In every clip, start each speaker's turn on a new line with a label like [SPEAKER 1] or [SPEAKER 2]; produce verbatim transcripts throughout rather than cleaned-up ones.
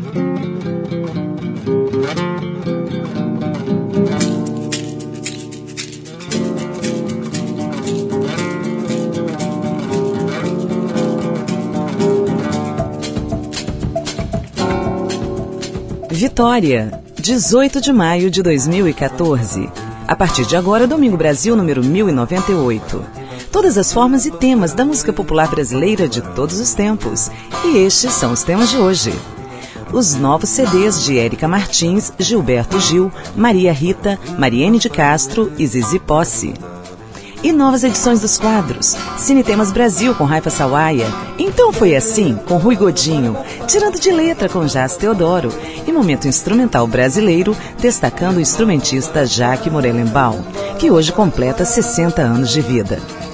[SPEAKER 1] Vitória, dezoito de maio de dois mil e quatorze. A partir de agora, Domingo Brasil número mil e noventa e oito. Todas as formas e temas da música popular brasileira de todos os tempos. E estes são os temas de hoje. Os novos C Ds de Érica Martins, Gilberto Gil, Maria Rita, Mariene de Castro e Zizi Posse. E novas edições dos quadros. Cine Temas Brasil com Raifa Sawaia. Então Foi Assim com Rui Godinho. Tirando de Letra com Jás Teodoro. E Momento Instrumental Brasileiro, destacando o instrumentista Jaque Morelenbaum, que hoje completa sessenta anos de vida.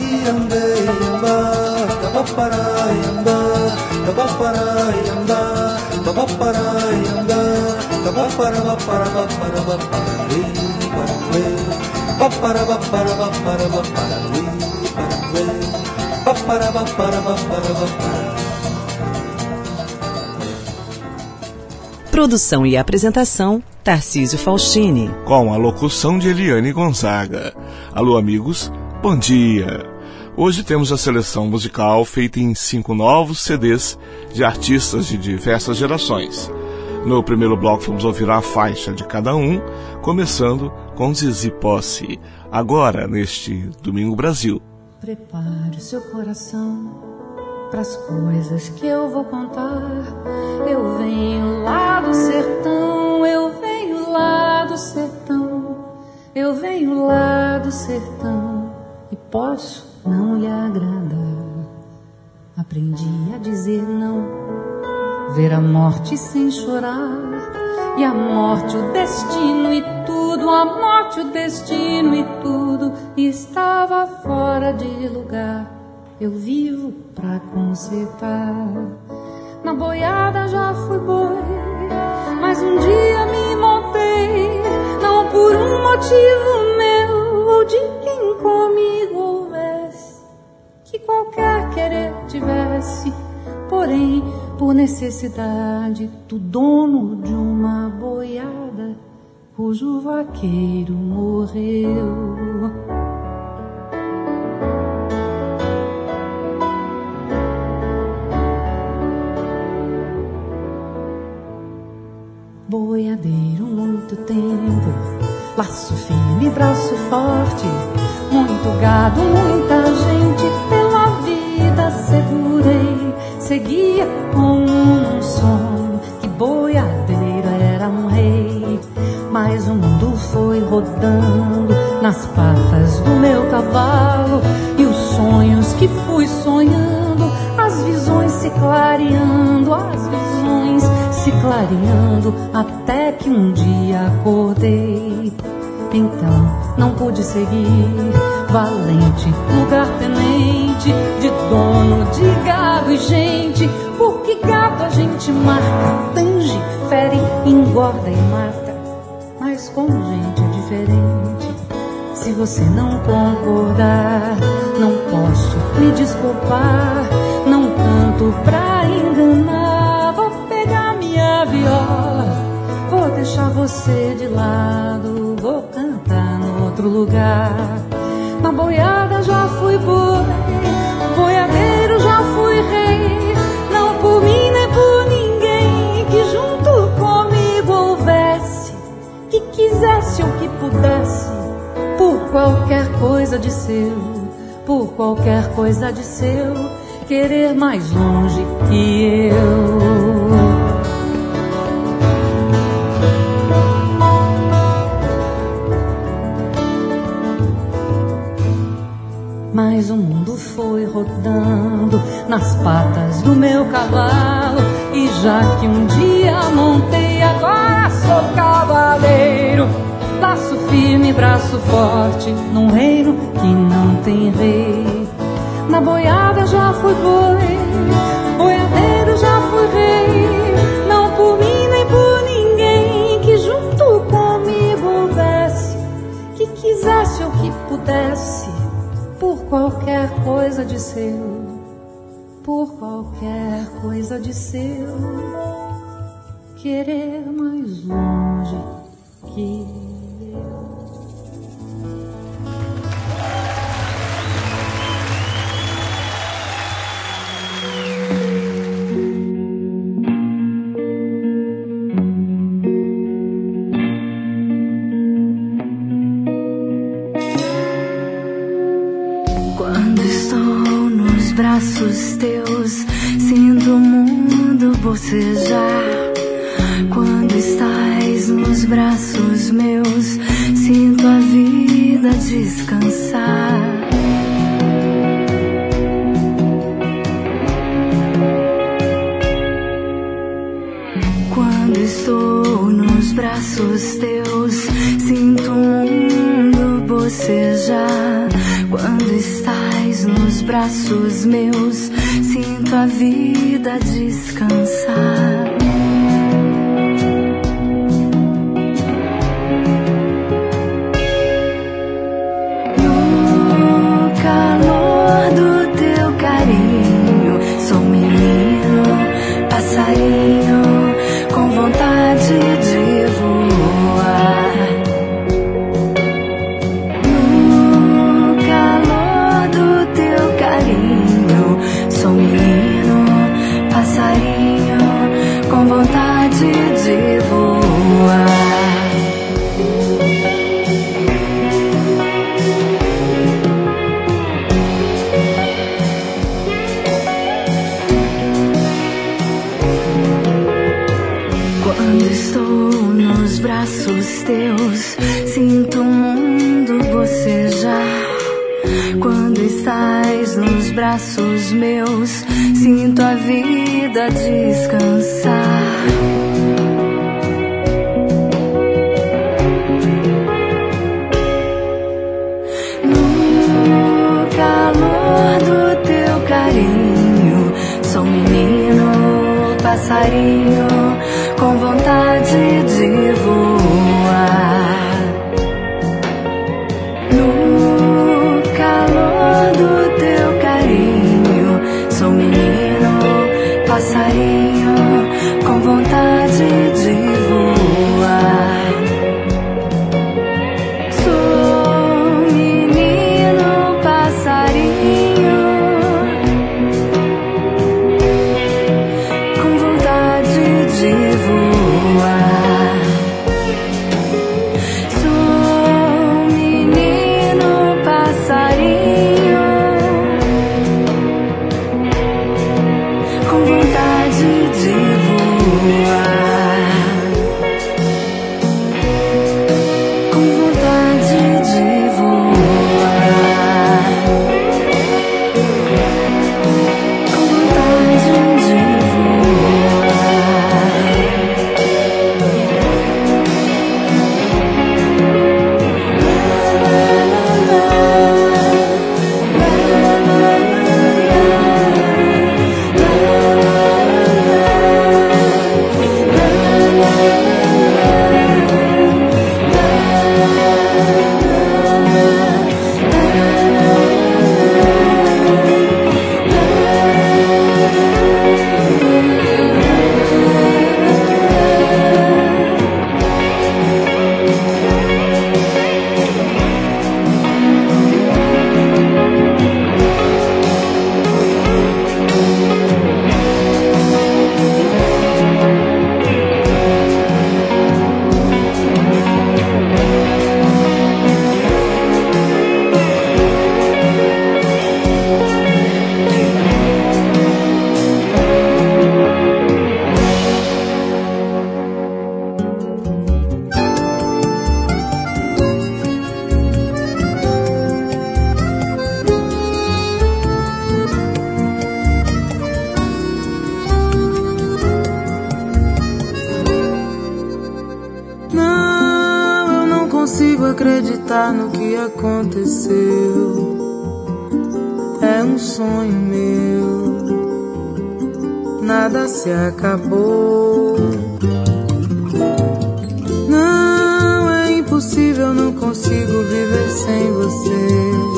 [SPEAKER 1] Produção e apresentação, Tarcísio Faustini.
[SPEAKER 2] Com a locução de Eliane Gonzaga. Alô, amigos, bom dia. Hoje temos a seleção musical feita em cinco novos C Ds de artistas de diversas gerações. No primeiro bloco vamos ouvir a faixa de cada um, começando com Zizi Posse, agora neste Domingo Brasil.
[SPEAKER 3] Prepare o seu coração para as coisas que eu vou contar. Eu venho lá do sertão, eu venho lá do sertão, eu venho lá do sertão e posso não lhe agradar. Aprendi a dizer não, ver a morte sem chorar, e a morte o destino e tudo, a morte o destino e tudo estava fora de lugar. Eu vivo pra consertar. Na boiada já fui boi, mas um dia me montei, não por um motivo meu ou de quem comigo houvesse, que qualquer querer tivesse, porém por necessidade do dono de uma boiada cujo vaqueiro morreu. Boiadeiro muito tempo, laço firme, braço forte, muito gado, muita gente, pela vida segurei, seguia com um som, que boiadeiro era um rei. Mas o mundo foi rodando nas patas do meu cavalo, e os sonhos que fui sonhando, as visões se clareando, as visões se clareando, até que um dia acordei. Então não pude seguir, valente, lugar-tenente, de dono de gado e gente, porque gado a gente marca, tange, fere, engorda e mata, mas com gente é diferente. Se você não concordar, não posso me desculpar, não canto pra enganar, vou pegar minha viola, vou deixar você de lado, vou cantar no outro lugar. Na boiada já fui boi, boiadeiro já fui rei, não por mim nem por ninguém, que junto comigo houvesse, que quisesse ou que pudesse, por qualquer coisa de seu, por qualquer coisa de seu, querer mais longe que eu. Mas o mundo foi rodando nas patas do meu cavalo, e já que um dia montei, agora sou cavaleiro. Laço firme, braço forte, num reino que não tem rei. Na boiada já fui boi, boiadeiro já fui rei, não por mim nem por ninguém, que junto comigo houvesse, que quisesse ou que pudesse, por qualquer coisa de seu, por qualquer coisa de seu, querer mais longe que
[SPEAKER 4] braços teus, sinto o mundo bocejar. Quando estás nos braços meus, sinto a vida descansar. Quando estou nos braços teus, sinto o mundo bocejar. Quando estás nos braços meus, sinto a vida descansar. No calor do teu carinho, sou menino, passarinho, com vontade de voar. Sou menino, passarinho, com vontade de voar. Quando estou nos braços teus, sinto o mundo bocejar. Quando estás nos braços meus, sinto a vida descansar. No calor do teu carinho, sou menino, passarinho, com vontade de voar. Do teu carinho, sou menino, passarinho, com vontade de voar. Sou menino, passarinho, com vontade de voar. Sou menino, passarinho, de voar, com vontade de voar, com vontade de
[SPEAKER 5] acreditar no que aconteceu. É um sonho meu, nada se acabou. Não, é impossível, não consigo viver sem você.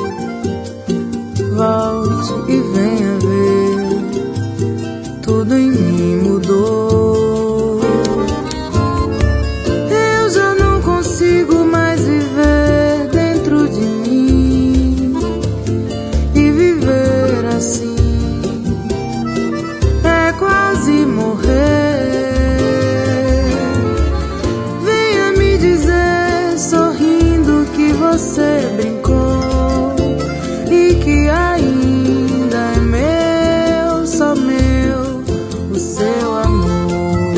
[SPEAKER 5] Volte e venha ver, tudo em mim mudou. quase morrer. Venha me dizer, sorrindo, que você brincou e que ainda é meu, só meu, o seu amor.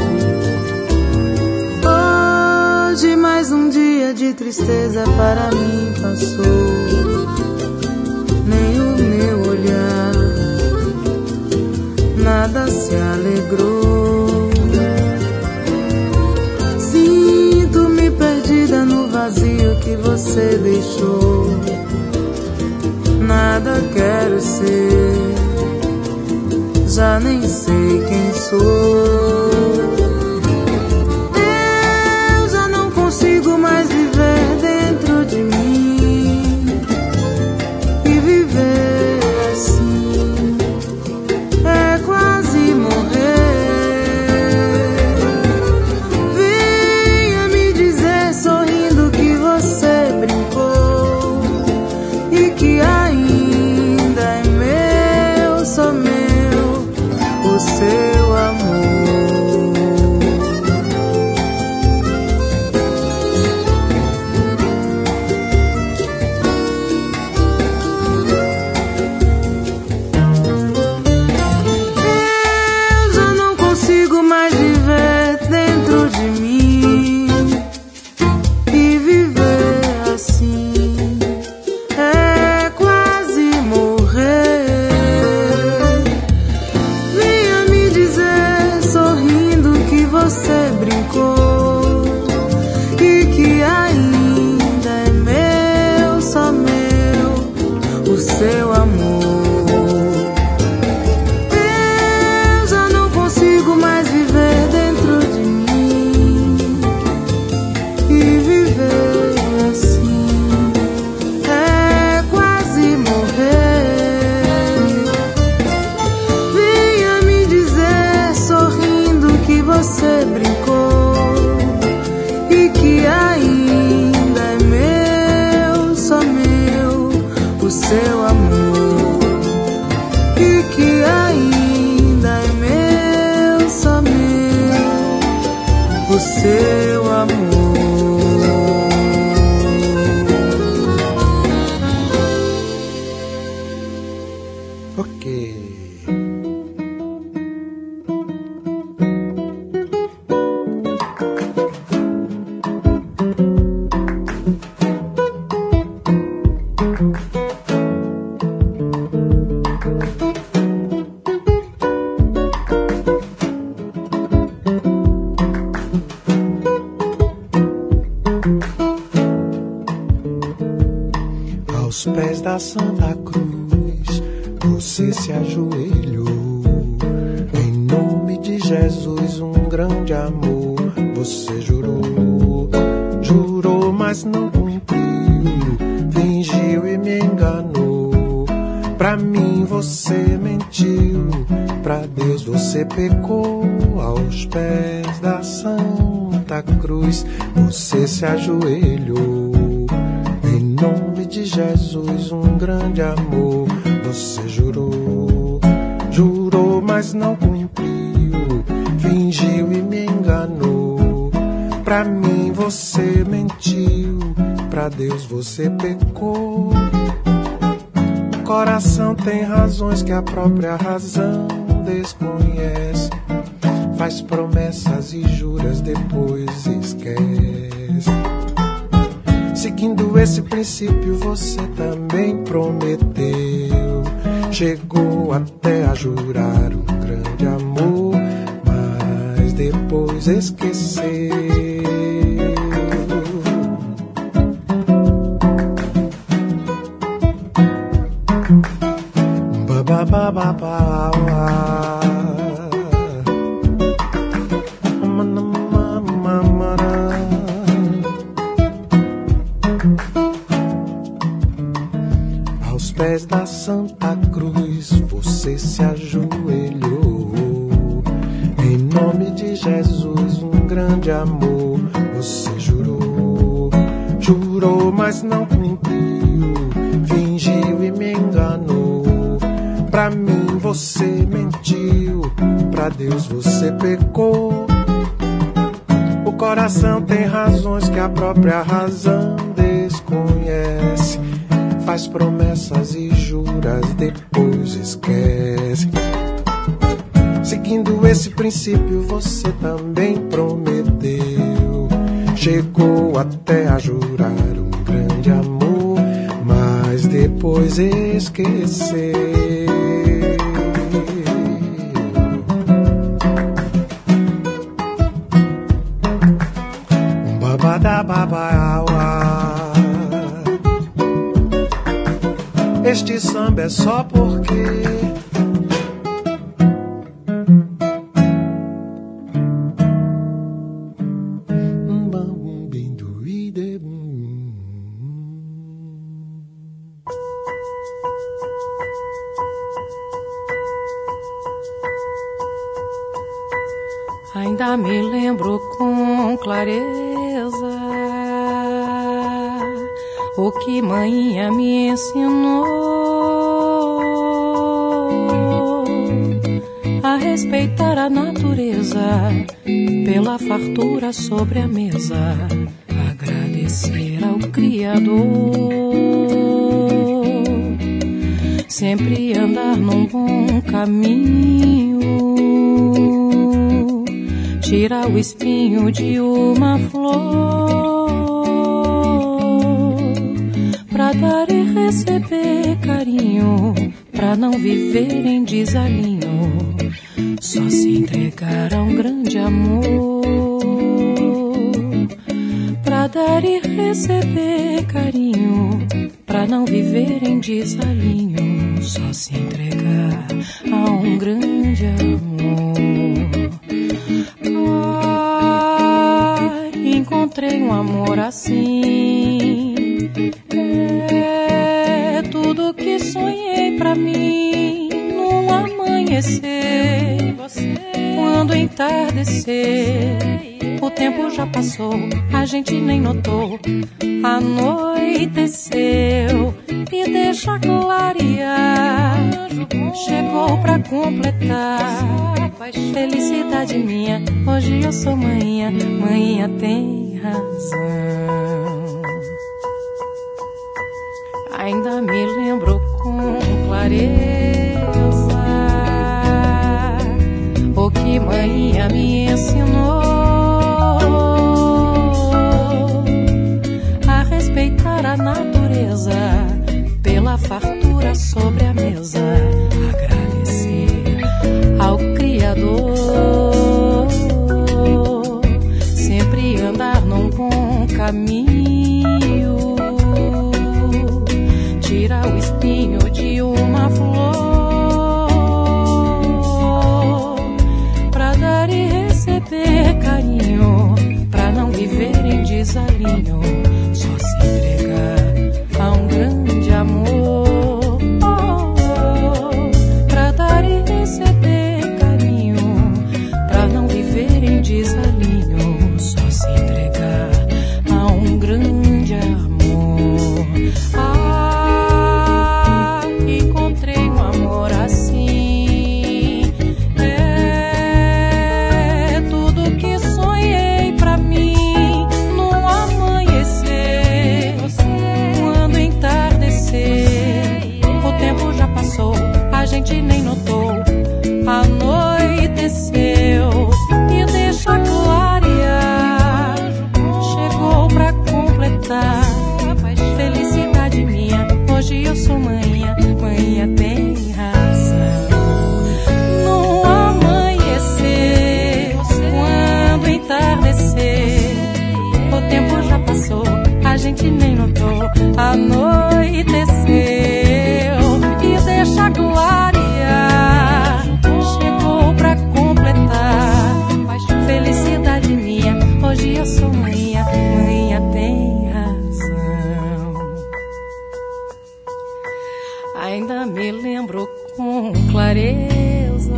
[SPEAKER 5] Hoje mais um dia de tristeza para mim passou. Nem o meu olhar nada se alegrou. Sinto-me perdida no vazio que você deixou. Nada quero ser, já nem sei quem sou. Eu já não consigo mais viver dentro de mim. E viver assim é quase morrer. Venha me dizer, sorrindo, que você brincou e que ainda é meu, só meu, o seu amor. Eu já não consigo mais viver dentro de mim. E viver assim é quase morrer. Venha me dizer, sorrindo, que você brincou e que ainda é meu, só meu, o seu amor. Eu já não consigo mais viver dentro de mim. E viver assim é quase morrer. Venha me dizer, sorrindo, que você brincou e que ainda é meu, só meu, o seu amor. E que ainda é meu, só meu, o seu amor.
[SPEAKER 6] Ok. Aos pés da Santa Cruz, você se ajoelhou. Em nome de Jesus, um grande amor, você jurou. Jurou, mas não cumpriu. Fingiu e me enganou. Pra mim você mentiu. Pra Deus você pecou. Aos pés da Santa Cruz, você se ajoelhou. Em nome de Jesus, um grande amor, você jurou. Jurou, mas não cumpriu. Fingiu e me enganou. Pra mim você mentiu. Pra Deus você pecou. Coração tem razões que a própria razão desconhece. Faz promessas e juras, depois esquece. Seguindo esse princípio, você também prometeu. Chegou até a jurar um grande amor, mas depois esqueceu. Ba ba ba ba ba. Aos pés da Santa Cruz, você se ajoelhou. Em nome de Jesus, um grande amor, você jurou. Jurou, mas não cumpriu. Fingiu e me enganou. Pra mim você mentiu, pra Deus você pecou. O coração tem razões que a própria razão desconhece. Faz promessas e juras, depois esquece. Seguindo esse princípio, você também prometeu. Chegou até a jurar um grande amor, mas depois esqueceu. Um babada babauá. Este samba é só porque
[SPEAKER 3] ainda me lembro com clareza o que manhinha me ensinou a respeitar a natureza pela fartura sobre a mesa, agradecer ao Criador, sempre andar num bom caminho, tirar o espinho de uma flor, pra dar e receber carinho, pra não viver em desalinho, só se entregar a um grande amor. Pra dar e receber carinho, pra não viver em desalinho, só se entregar a um grande amor. Encontrei um amor assim, é tudo que sonhei pra mim. Num amanhecer, quando entardecer, o tempo já passou, a gente nem notou. Anoiteceu e deixa clarear, chegou pra completar. Felicidade minha, hoje eu sou manhinha, manhinha tem razão. Ainda me lembro com clareza o que manhinha me ensinou a respeitar a natureza pela fartura sobre a mesa, agradecer ao Criador, sempre andar num bom caminho, tirar o espinho de uma flor, pra dar e receber carinho, pra não viver em desalinho, só se entregar a um grande amor. Pra dar e receber carinho, pra não viver em desalinho, só se entregar a um grande amor. Ah, encontrei um amor assim, é tudo que sonhei pra mim. Num amanhecer, quando entardecer, o tempo já passou, a gente nem notou. Anoiteceu e deixa clarear, chegou pra completar. Felicidade minha, hoje eu sou manhinha, manhinha tem razão. No amanhecer, quando entardecer, o tempo já passou, a gente nem notou. Anoiteceu e deixa clarear, chegou pra completar. Felicidade minha, hoje eu sou manhinha, manhinha tem razão. Ainda me lembro com clareza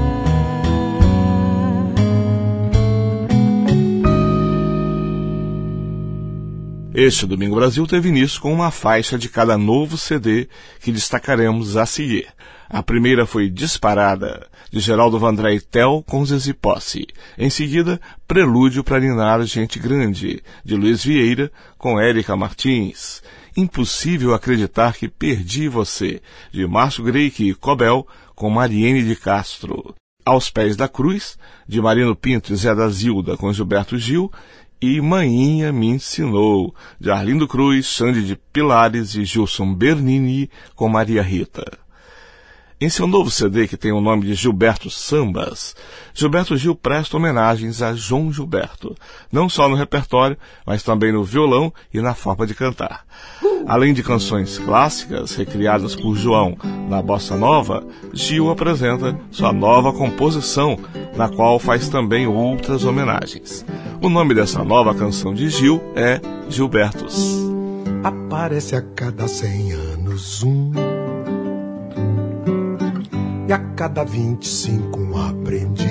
[SPEAKER 2] Este Domingo Brasil teve início com uma faixa de cada novo C D que destacaremos a seguir. A primeira foi Disparada, de Geraldo Vandré e Tel com Zezé Posse. Em seguida, Prelúdio para Ninar Gente Grande, de Luiz Vieira com Érica Martins. Impossível Acreditar que Perdi Você, de Márcio Greik e Cobel com Mariene de Castro. Aos Pés da Cruz, de Marino Pinto e Zé da Zilda com Gilberto Gil. E Maninha Me Ensinou, de Arlindo Cruz, Xande de Pilares e Gilson Bernini com Maria Rita. Em seu novo C D, que tem o nome de Gilberto Sambas, Gilberto Gil presta homenagens a João Gilberto, não só no repertório, mas também no violão e na forma de cantar. Além de canções clássicas recriadas por João na Bossa Nova, Gil apresenta sua nova composição, na qual faz também outras homenagens. O nome dessa nova canção de Gil é Gilbertos.
[SPEAKER 6] Aparece a cada cem anos um, e a cada vinte e cinco um aprendiz.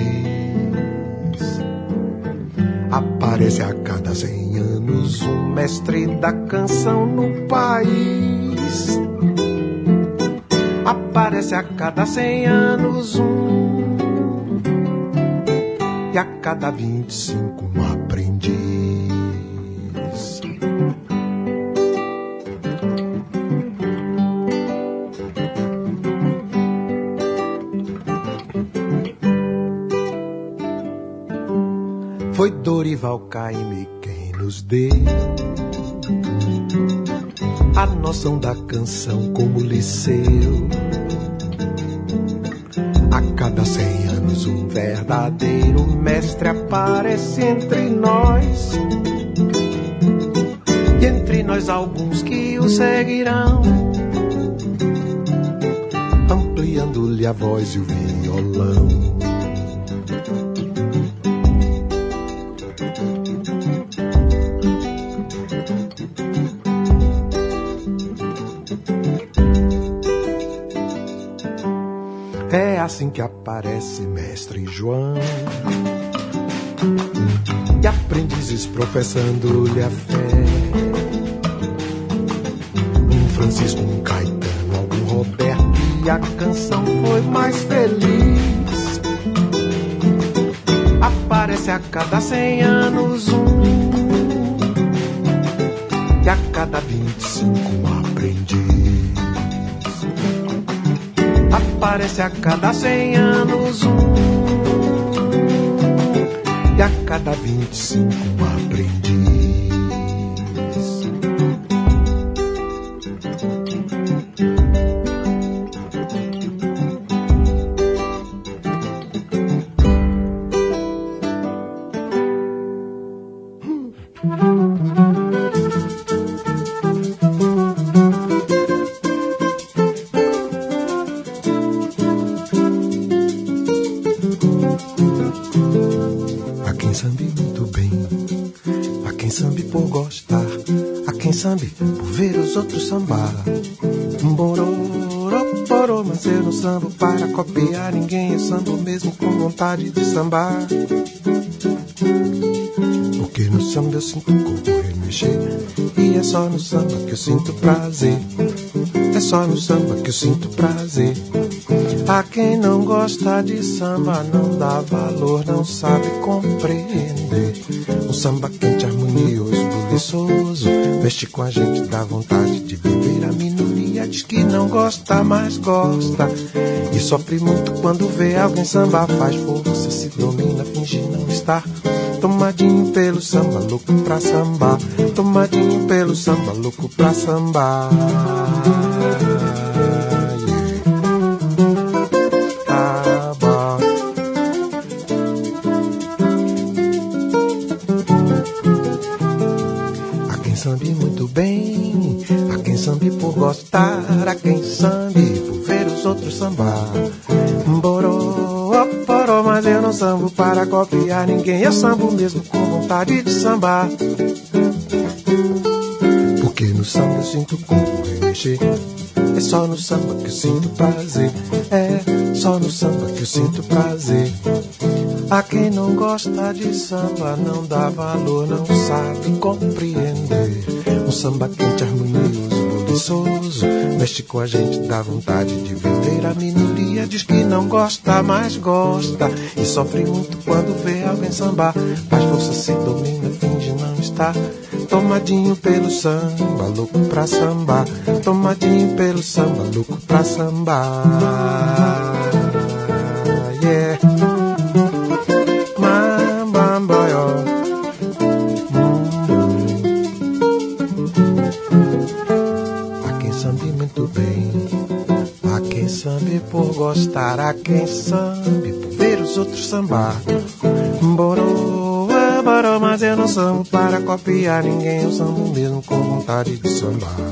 [SPEAKER 6] Aparece a cada cem anos um mestre da canção no país. Aparece a cada cem anos um, e a cada vinte e cinco um aprendiz. Foi Dorival Caymmi quem nos deu a noção da canção como liceu. A cada cem anos um verdadeiro mestre aparece entre nós, e entre nós alguns que o seguirão, ampliando-lhe a voz e o violão. É assim que aparece Mestre João, e aprendizes professando-lhe a fé. Um Francisco, um Caetano, algum Roberto, e a canção foi mais feliz. Aparece a cada cem anos um, e a cada vinte e cinco um aprendiz. Aparece a cada cem anos um, e a cada vinte e cinco um aprendiz. Por ver os outros sambar, bororó, poró, mas eu não sambo para copiar ninguém, eu sambo mesmo com vontade de sambar. Porque no samba eu sinto o corpo remexer, e é só no samba que eu sinto prazer. É só no samba que eu sinto prazer. A quem não gosta de samba não dá valor, não sabe compreender. Um samba quente, harmonioso, buliçoso, mexe com a gente, dá vontade de viver. A minoria diz que não gosta, mas gosta, e sofre muito quando vê alguém sambar. Faz força, se domina, finge não estar. Tomadinho pelo samba, louco pra sambar. Tomadinho pelo samba, louco pra sambar. Gostar, a quem sambe por ver os outros sambar. Boró, poró, mas eu não sambo para copiar ninguém, eu sambo mesmo com vontade de sambar. Porque no samba eu sinto o corpo remexer, é só no samba que eu sinto prazer. É só no samba que eu sinto prazer. A quem não gosta de samba não dá valor, não sabe compreender. Um samba quente, harmonioso, buliçoso, mexe com a gente, dá vontade de viver. A minoria diz que não gosta, mas gosta, e sofre muito quando vê alguém sambar. Faz força, se domina, finge não estar. Tomadinho pelo samba, louco pra sambar. Tomadinho pelo samba, louco pra sambar. Yeah. Por gostar, a quem sambe, por ver os outros sambar. Boroa, boroa, mas eu não sambo para copiar ninguém. Eu sambo mesmo com vontade de sambar.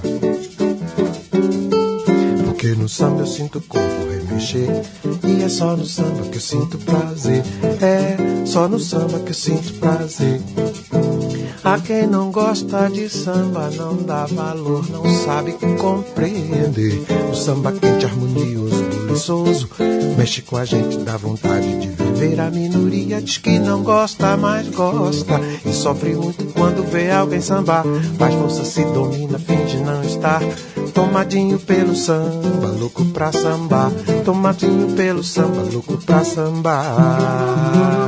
[SPEAKER 6] Porque no samba eu sinto o corpo remexer, e é só no samba que eu sinto prazer. É só no samba que eu sinto prazer. A quem não gosta de samba não dá valor, não sabe compreender. O samba quente, harmonioso, buliçoso, mexe com a gente, dá vontade de viver. A minoria diz que não gosta, mas gosta, e sofre muito quando vê alguém sambar. Faz força, se domina, finge não estar. Tomadinho pelo samba, louco pra sambar. Tomadinho pelo samba, louco pra sambar.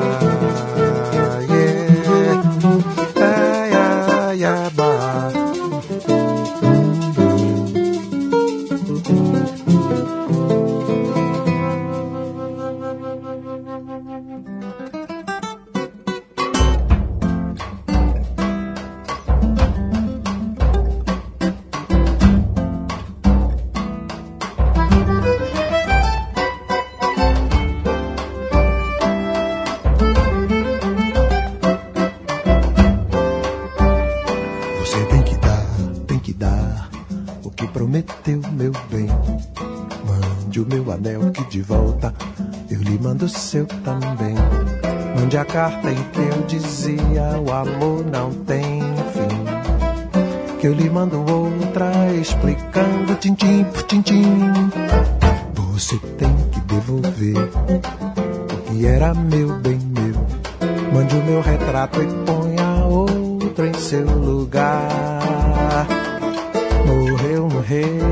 [SPEAKER 6] O seu também. Mande a carta em que eu dizia o amor não tem fim. Que eu lhe mando outra explicando tintim por tintim. Você tem que devolver o que era meu, bem meu. Mande o meu retrato e ponha outro em seu lugar. Morreu um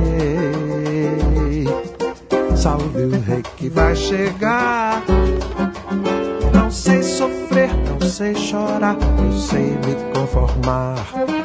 [SPEAKER 6] rei, salve o rei que vai chegar. Não sei sofrer, não sei chorar, eu sei me conformar.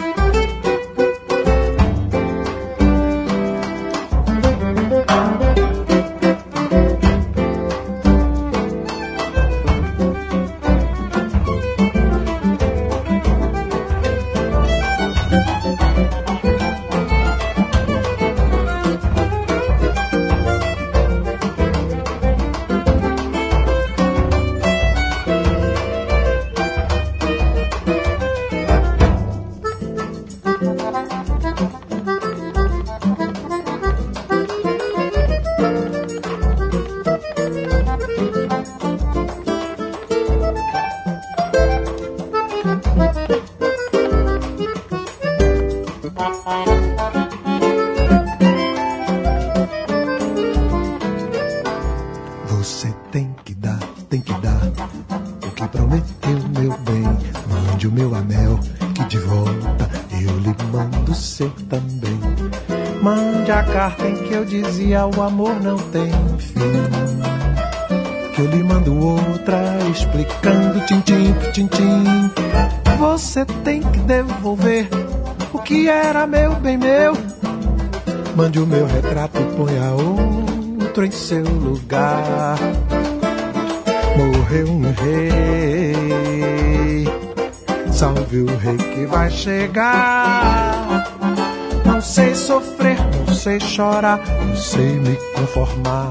[SPEAKER 6] Dizia o amor não tem fim. Que eu lhe mando outra explicando tintim por tintim. Você tem que devolver o que era meu, bem meu. Mande o meu retrato e ponha outro em seu lugar. Morreu um rei, salve o rei que vai chegar. Não sei sofrer, não sei chorar, não sei me conformar.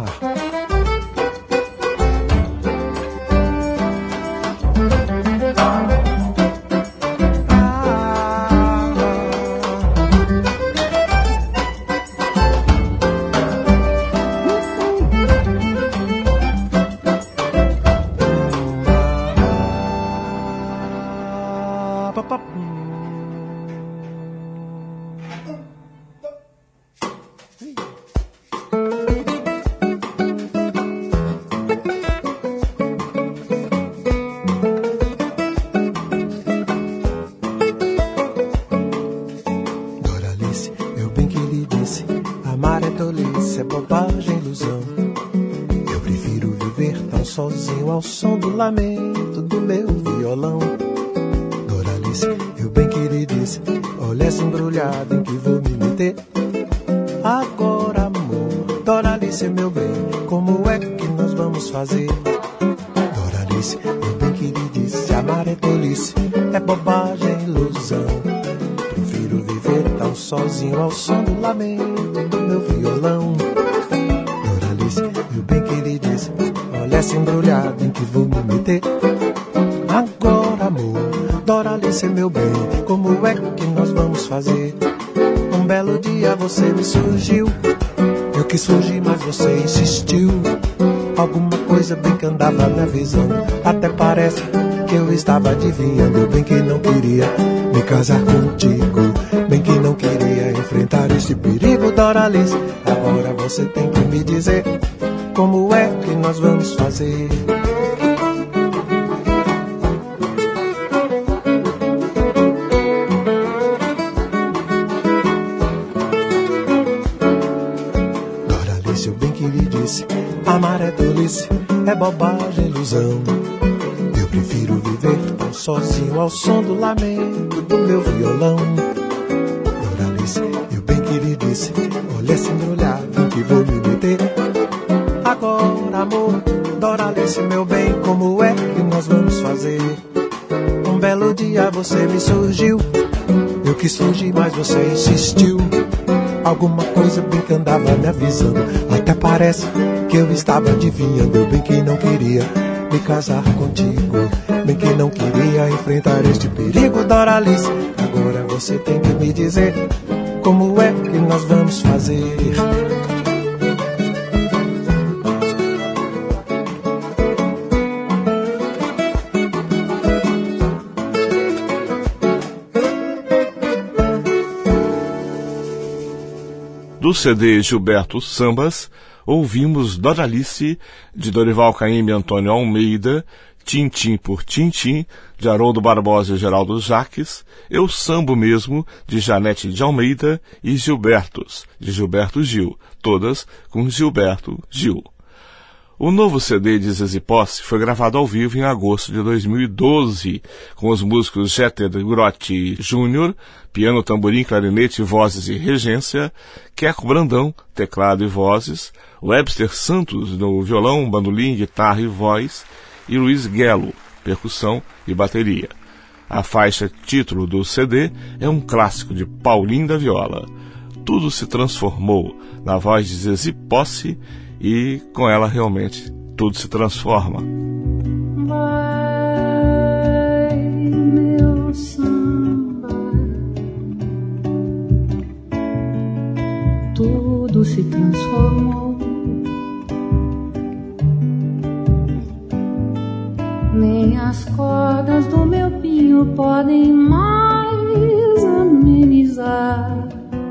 [SPEAKER 6] ilusão. Eu prefiro viver tão sozinho ao som do lamento do meu violão. Doralice, eu bem queria dizer, olha essa embrulhada em que vou me meter. Agora, amor, Doralice, meu bem, como é que nós vamos fazer? Doralice, eu bem queria dizer, amar é tolice, é bobagem, ilusão. Prefiro viver tão sozinho ao som do lamento do meu violão. Doralice, eu bem queria dizer, olha essa embrulhada em que vou me meter. Agora, amor, Doralice, meu bem, como é que nós vamos fazer? Um belo dia você me surgiu, eu quis fugir, mas você insistiu. Alguma coisa bem que andava me avisando, até parece que eu estava adivinhando. Bem que não queria me casar contigo, bem que não queria enfrentar este perigo. Doralice, agora você tem que me dizer, como é que nós vamos fazer? Doralice, eu bem que lhe disse, amar é tolice, é bobagem, ilusão. Eu prefiro viver tão sozinho ao som do lamento do meu violão. Doralice, eu bem que lhe disse, olha essa embrulhada que vou me meter. Agora, amor, Doralice, meu bem, como é que nós vamos fazer? Um belo dia você me surgiu, eu quis fugir, mas você insistiu. Alguma coisa bem que andava me avisando, até parece que eu estava adivinhando. Eu bem que não queria me casar contigo, bem que não queria enfrentar este perigo. Doralice, agora você tem que me dizer, como é que nós vamos fazer?
[SPEAKER 2] Do C D Gilberto Sambas, ouvimos Doralice, de Dorival Caymmi e Antônio Almeida, Tintim por Tintim, de Haroldo Barbosa e Geraldo Jaques, Eu Sambo Mesmo, de Janete de Almeida, e Gilbertos, de Gilberto Gil, todas com Gilberto Gil. O novo C D de Zezé Posse foi gravado ao vivo em agosto de dois mil e doze, com os músicos Jeter Grotti Júnior, piano, tamborim, clarinete, vozes e regência, Queco Brandão, teclado e vozes, Webster Santos no violão, bandolim, guitarra e voz, e Luiz Guelo, percussão e bateria. A faixa título do C D é um clássico de Paulinho da Viola. Tudo se transformou, na voz de Zezé Posse, e com ela realmente tudo se transforma.
[SPEAKER 3] Vai, meu samba, tudo se transformou. Nem as cordas do meu pinho podem mais amenizar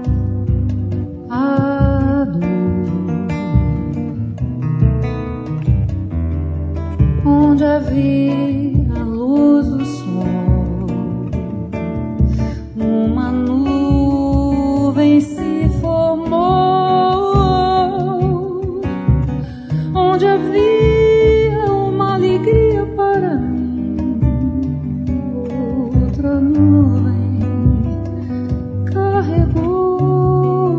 [SPEAKER 3] a dor. Onde havia a luz do sol, uma nuvem se formou. Onde havia uma alegria para mim, outra nuvem carregou.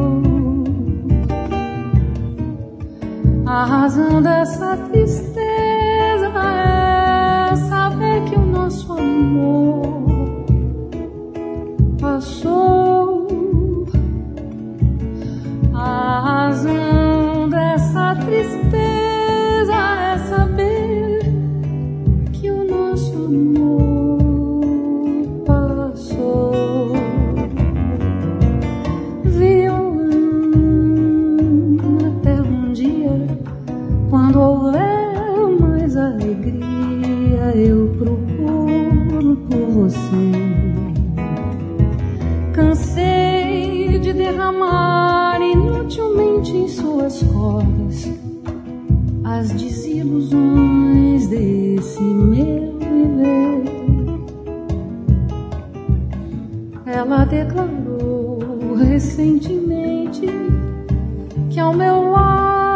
[SPEAKER 3] A razão dessa tristeza é saber que o nosso amor passou. A razão dessa tristeza é saber que o nosso amor passou. Violão até um dia, quando houver alegria, eu procuro por você. Cansei de derramar inutilmente em suas cordas as desilusões desse meu viver. Ela declarou recentemente que ao meu lado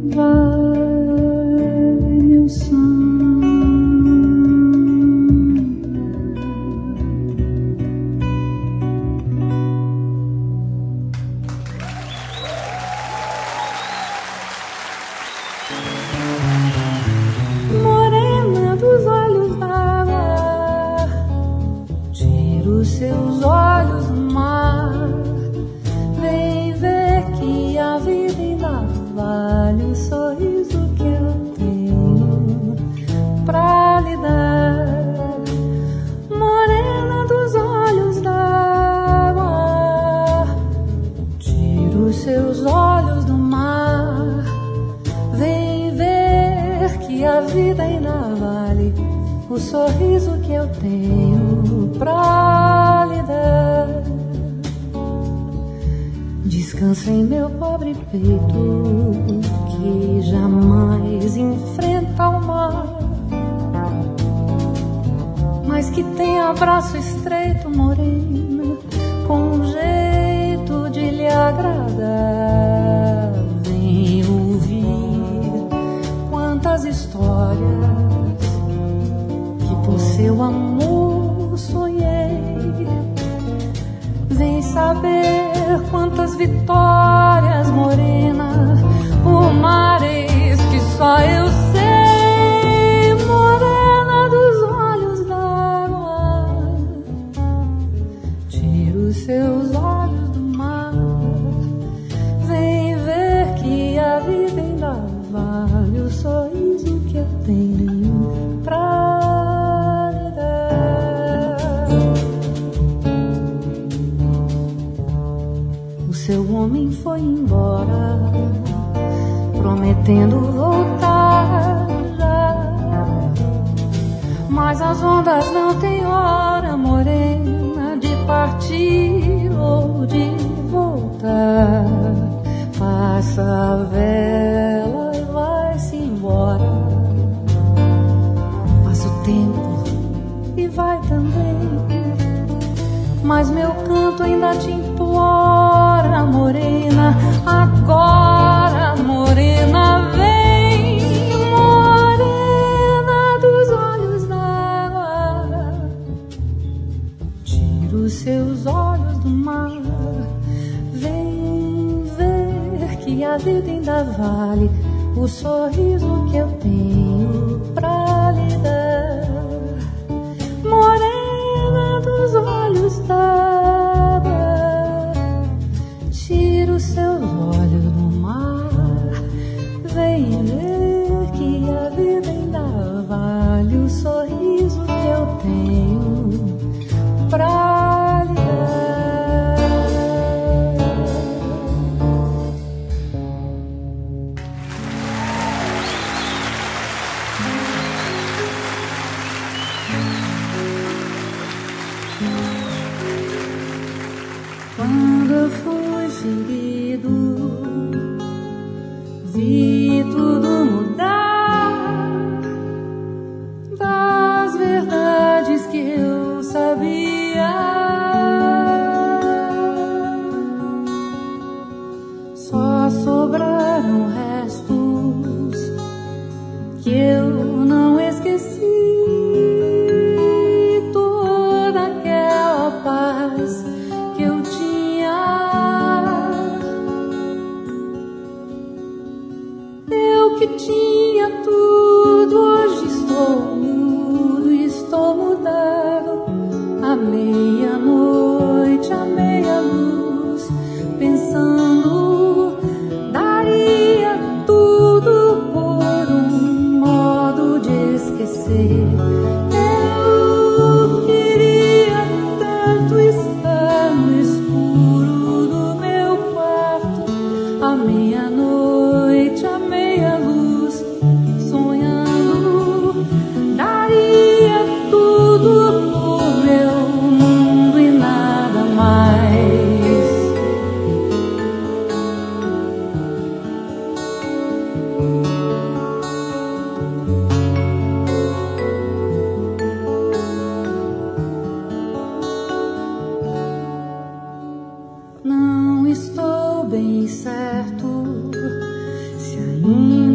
[SPEAKER 3] Daria tudo por meu mundo.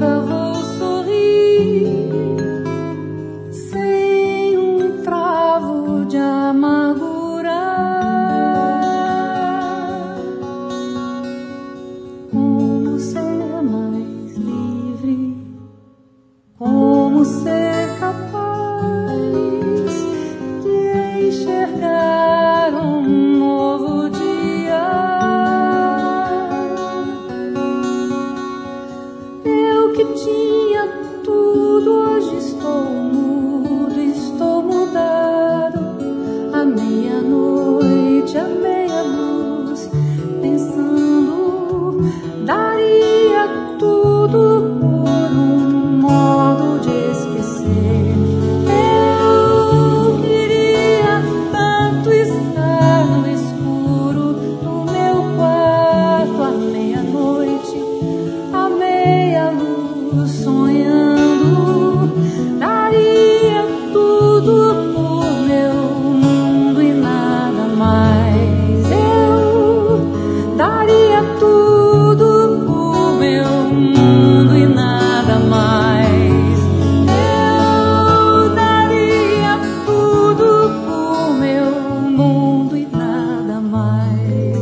[SPEAKER 3] ainda vou sorrir sem um travo de amargura. Como ser mais livre, como ser capaz de enxergar um novo dia. Eu que tinha tudo, hoje estou mudo, estou mudado. À meia-noite, à meia-luz, pensando, daria tudo por um modo de esquecer. Eu queria tanto estar no escuro do meu quarto, à meia-noite, à meia-luz, sonhando, daria tudo por meu mundo e nada mais. Eu daria tudo por meu mundo e nada mais. Eu daria tudo por meu mundo e nada mais.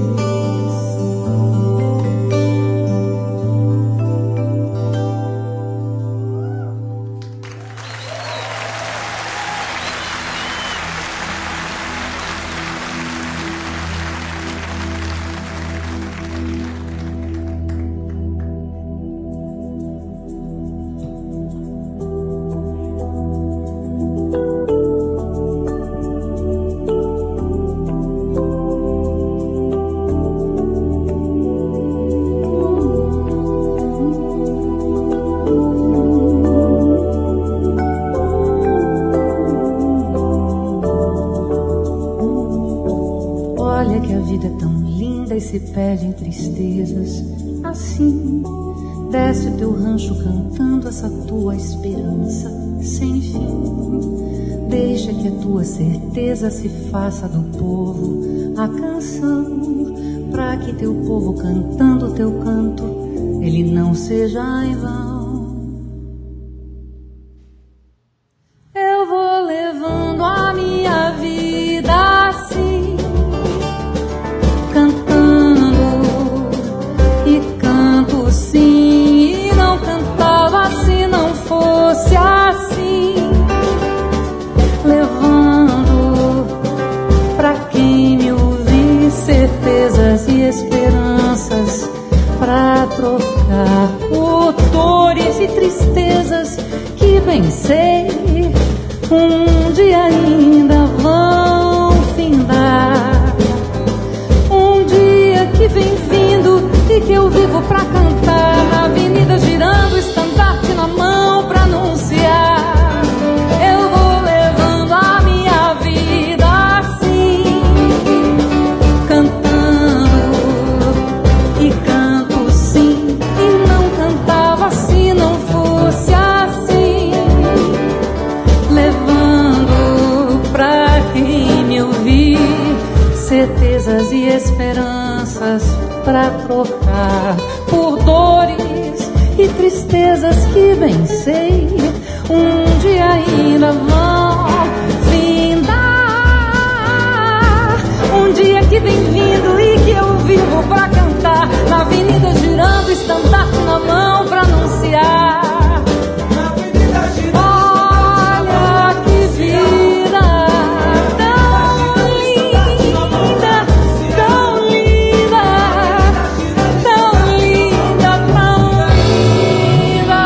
[SPEAKER 3] Olha que a vida é tão linda e se perde em tristezas. Assim, desce o teu rancho cantando essa tua esperança sem fim. Deixa que a tua certeza se faça do povo a canção, pra que teu povo cantando teu canto, ele não seja em vão. Eu vou levando a minha vida assim, cantando e canto sim, e não cantava se não fosse assim, levando pra quem me ouvir certezas e esperanças, pra trocar por dores e tristezas que bem sei um dia ainda vão findar. Um dia que vem vindo e que eu vivo pra cantar, na avenida girando, estandarte na mão pra anunciar. Eu vou levando a minha vida assim, cantando e canto sim, e não cantava se não fosse assim, levando pra quem me ouvir certezas e esperanças, pra trocar por dores e tristezas que bem sei um dia ainda vão findar. Um dia que vem vindo e que eu vivo pra cantar, na avenida girando, estandarte na mão pra anunciar. Na avenida girando, olha que vida tão linda, tão linda, tão linda, tão linda.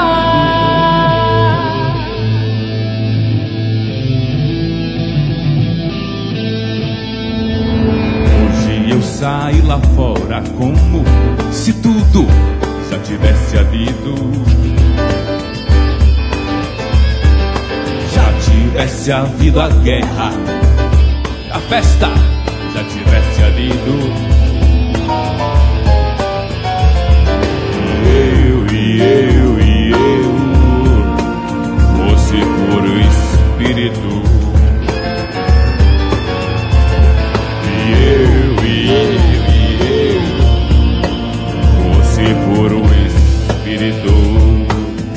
[SPEAKER 7] Hoje eu saí lá fora como se tudo já tivesse havido, já tivesse havido a guerra, a festa já tivesse havido. E eu, e eu, e eu fosse puro espírito. E eu, e eu, e eu fosse puro espírito.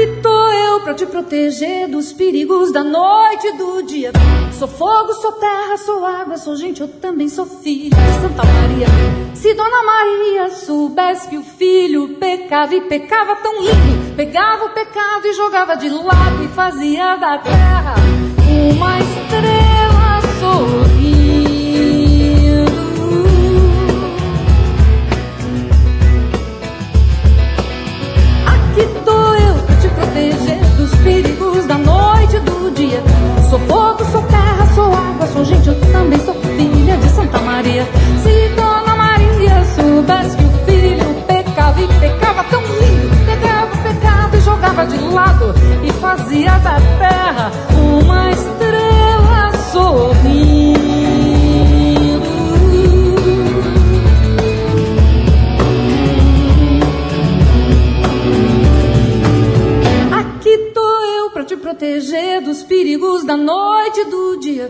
[SPEAKER 3] Aqui tô eu pra te proteger dos perigos da noite e do dia. Sou fogo, sou terra, sou água, sou gente, eu também sou filha de Santa Maria. Se Dona Maria soubesse que o filho pecava e pecava tão lindo, pegava o pecado e jogava de lado e fazia da terra uma estrela sorrindo. Aqui tô eu pra te proteger dos perigos da noite e do dia. Sou fogo, sou terra, sou água, sou gente, eu também sou filha de Santa Maria. Se Dona Maria soubesse que o filho pecava e pecava tão lindo, pegava o pecado e jogava de lado e fazia da terra uma estrela sorrindo. Aqui tô eu pra te proteger dos perigos da noite e do dia.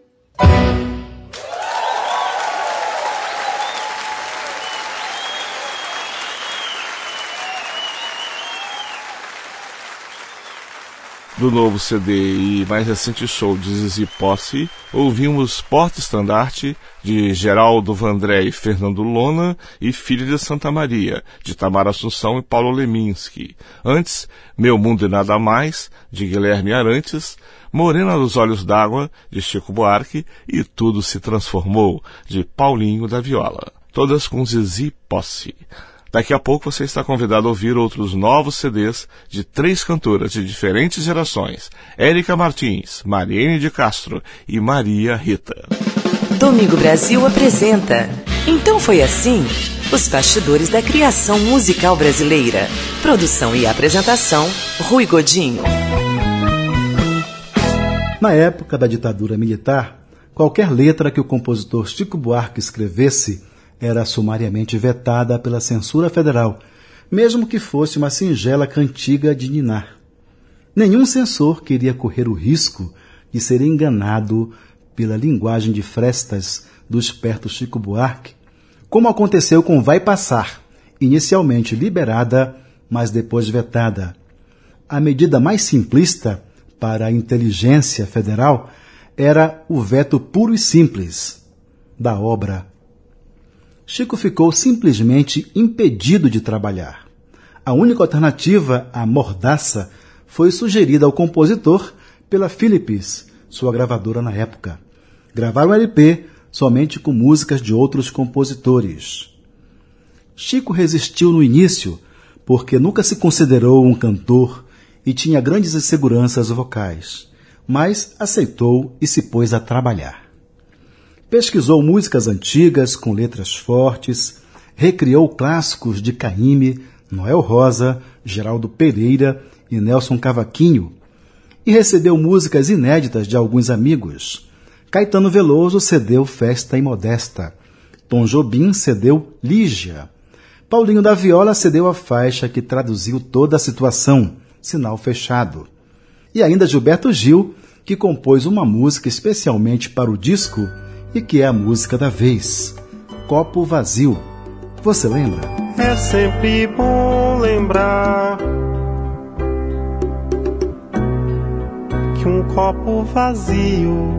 [SPEAKER 2] Do novo C D e mais recente show de Zizi Posse, ouvimos Porta-Estandarte, de Geraldo Vandré e Fernando Lona, e Filha de Santa Maria, de Tamara Assunção e Paulo Leminski. Antes, Meu Mundo e Nada Mais, de Guilherme Arantes, Morena dos Olhos d'Água, de Chico Buarque, e Tudo se Transformou, de Paulinho da Viola. Todas com Zizi Posse. Daqui a pouco você está convidado a ouvir outros novos C Ds de três cantoras de diferentes gerações, Érica Martins, Mariene de Castro e Maria Rita.
[SPEAKER 1] Domingo Brasil apresenta Então Foi Assim, os bastidores da criação musical brasileira. Produção e apresentação, Rui Godinho.
[SPEAKER 8] Na época da ditadura militar, qualquer letra que o compositor Chico Buarque escrevesse era sumariamente vetada pela censura federal, mesmo que fosse uma singela cantiga de ninar. Nenhum censor queria correr o risco de ser enganado pela linguagem de frestas do esperto Chico Buarque, como aconteceu com Vai Passar, inicialmente liberada, mas depois vetada. A medida mais simplista para a inteligência federal era o veto puro e simples da obra. Chico ficou simplesmente impedido de trabalhar. A única alternativa à mordaça foi sugerida ao compositor pela Philips, sua gravadora na época. Gravar um L P somente com músicas de outros compositores. Chico resistiu no início, porque nunca se considerou um cantor e tinha grandes inseguranças vocais, mas aceitou e se pôs a trabalhar. Pesquisou músicas antigas com letras fortes, recriou clássicos de Caymmi, Noel Rosa, Geraldo Pereira e Nelson Cavaquinho, e recebeu músicas inéditas de alguns amigos. Caetano Veloso cedeu Festa Imodesta, Tom Jobim cedeu Lígia, Paulinho da Viola cedeu a faixa que traduziu toda a situação, Sinal Fechado, e ainda Gilberto Gil, que compôs uma música especialmente para o disco e que é a música da vez, Copo Vazio. Você lembra?
[SPEAKER 6] É sempre bom lembrar que um copo vazio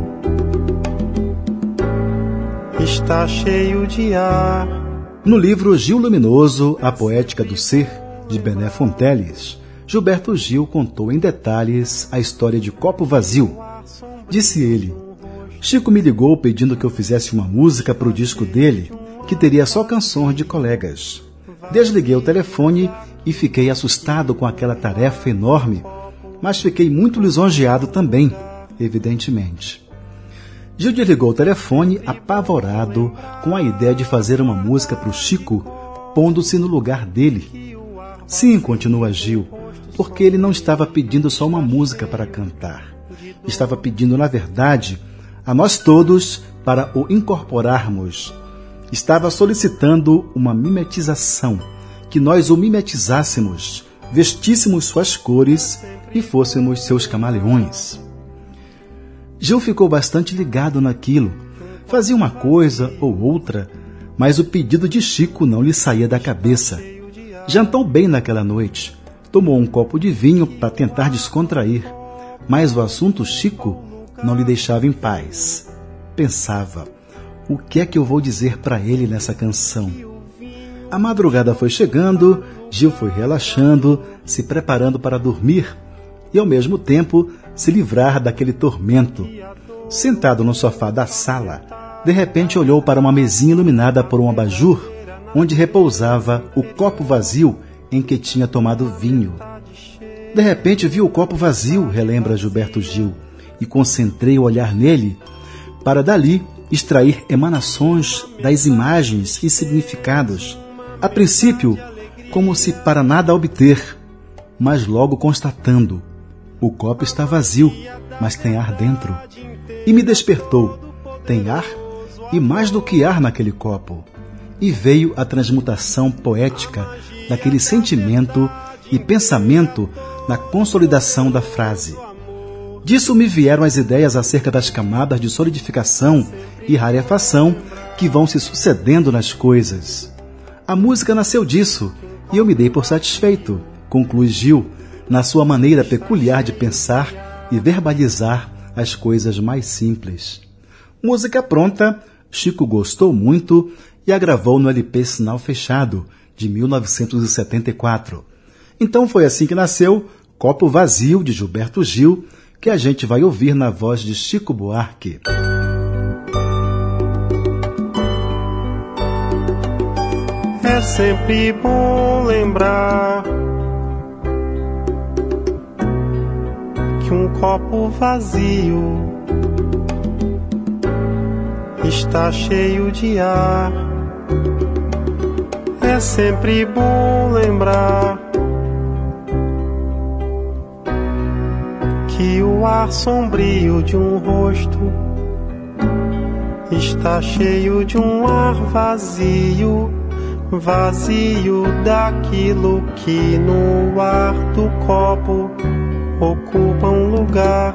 [SPEAKER 6] está cheio de ar.
[SPEAKER 8] No livro Gil Luminoso, A Poética do Ser, de Bené Fonteles, Gilberto Gil contou em detalhes a história de Copo Vazio. Disse ele: Chico me ligou pedindo que eu fizesse uma música para o disco dele, que teria só canções de colegas. Desliguei o telefone e fiquei assustado com aquela tarefa enorme, mas fiquei muito lisonjeado também, evidentemente. Gil desligou o telefone apavorado com a ideia de fazer uma música para o Chico, pondo-se no lugar dele. Sim, continua Gil, porque ele não estava pedindo só uma música para cantar. Estava pedindo, na verdade, a nós todos para o incorporarmos. Estava solicitando uma mimetização, que nós o mimetizássemos, vestíssemos suas cores e fôssemos seus camaleões. Gil ficou bastante ligado naquilo. Fazia uma coisa ou outra, mas o pedido de Chico não lhe saía da cabeça. Jantou bem naquela noite. tomou um copo de vinho para tentar descontrair, mas o assunto Chico não lhe deixava em paz. Pensava, o que é que eu vou dizer para ele nessa canção? A madrugada foi chegando, Gil foi relaxando, se preparando para dormir e, ao mesmo tempo, se livrar daquele tormento. Sentado no sofá da sala, de repente olhou para uma mesinha iluminada por um abajur, onde repousava o copo vazio em que tinha tomado vinho. De repente vi o copo vazio, relembra Gilberto Gil, e concentrei o olhar nele para dali extrair emanações das imagens e significados. A princípio, como se para nada obter, mas logo constatando, o copo está vazio, mas tem ar dentro. E me despertou, tem ar e mais do que ar naquele copo. E veio a transmutação poética daquele sentimento e pensamento na consolidação da frase. Disso me vieram as ideias acerca das camadas de solidificação e rarefação que vão se sucedendo nas coisas. A música nasceu disso e eu me dei por satisfeito, conclui Gil, na sua maneira peculiar de pensar e verbalizar as coisas mais simples. Música pronta, Chico gostou muito e a gravou no L P Sinal Fechado, de mil novecentos e setenta e quatro. Então foi assim que nasceu Copo Vazio, de Gilberto Gil, que a gente vai ouvir na voz de Chico Buarque.
[SPEAKER 9] É sempre bom lembrar que um copo vazio está cheio de ar. É sempre bom lembrar que o ar sombrio de um rosto está cheio de um ar vazio, vazio daquilo que no ar do copo ocupa um lugar.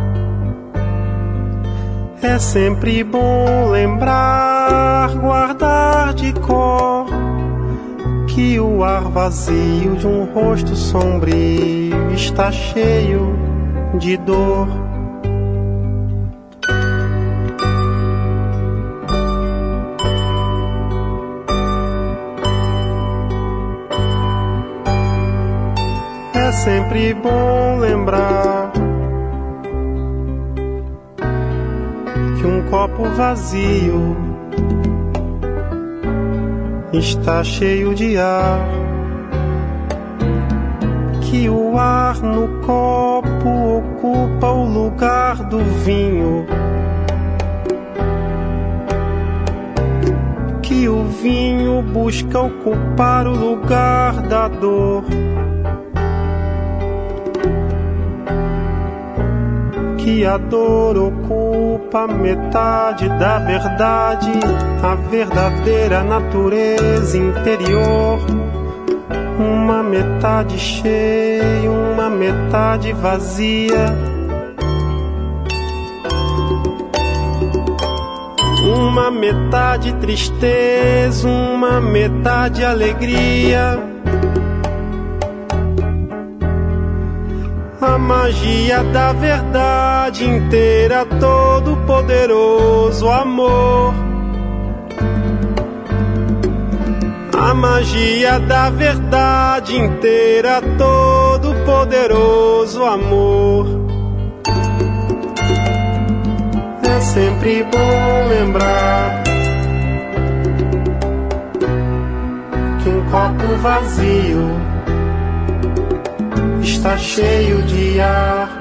[SPEAKER 9] É sempre bom lembrar, guardar de cor, que o ar vazio de um rosto sombrio está cheio de dor. É sempre bom lembrar que um copo vazio está cheio de ar, que o ar no copo ocupa o lugar do vinho, que o vinho busca ocupar o lugar da dor, que a dor ocupa metade da verdade, a verdadeira natureza interior. Uma metade cheia, uma metade vazia. Uma metade tristeza, uma metade alegria. A magia da verdade inteira, todo poderoso amor. A magia da verdade inteira, todo poderoso amor. É sempre bom lembrar que um copo vazio está cheio de ar.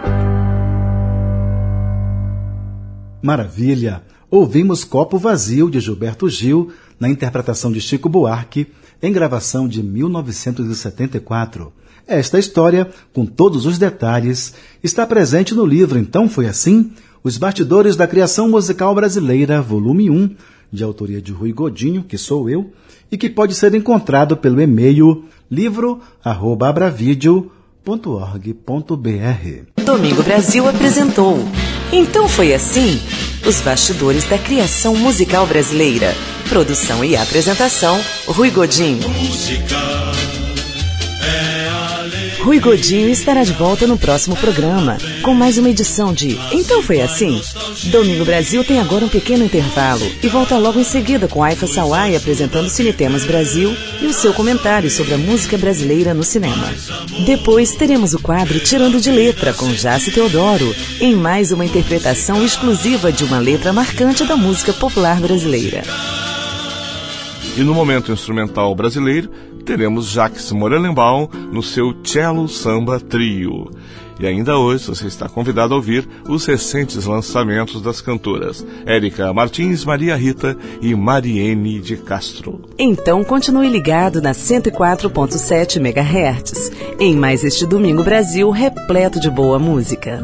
[SPEAKER 8] Maravilha! Ouvimos Copo Vazio, de Gilberto Gil, na interpretação de Chico Buarque, em gravação de mil novecentos e setenta e quatro. Esta história, com todos os detalhes, está presente no livro Então Foi Assim? Os Bastidores da Criação Musical Brasileira, volume um, de autoria de Rui Godinho, que sou eu, e que pode ser encontrado pelo e-mail livro arroba abravideo ponto org ponto br.
[SPEAKER 1] Domingo Brasil apresentou Então Foi Assim? Os Bastidores da Criação Musical Brasileira. Produção e apresentação, Rui Godinho.
[SPEAKER 10] Música é alegria.
[SPEAKER 1] Rui Godinho estará de volta no próximo programa, com mais uma edição de Então Foi Assim? Domingo Brasil tem agora um pequeno intervalo e volta logo em seguida com Aifa Sawai apresentando Cinetemas Brasil e o seu comentário sobre a música brasileira no cinema. Depois teremos o quadro Tirando de Letra, com Jace Teodoro, em mais uma interpretação exclusiva de uma letra marcante da música popular brasileira.
[SPEAKER 2] E no momento instrumental brasileiro, teremos Jacques Morelenbaum no seu Cello Samba Trio. E ainda hoje você está convidado a ouvir os recentes lançamentos das cantoras Érica Martins, Maria Rita e Mariene de Castro.
[SPEAKER 1] Então continue ligado na cento e quatro ponto sete megahertz, em mais este Domingo Brasil repleto de boa música.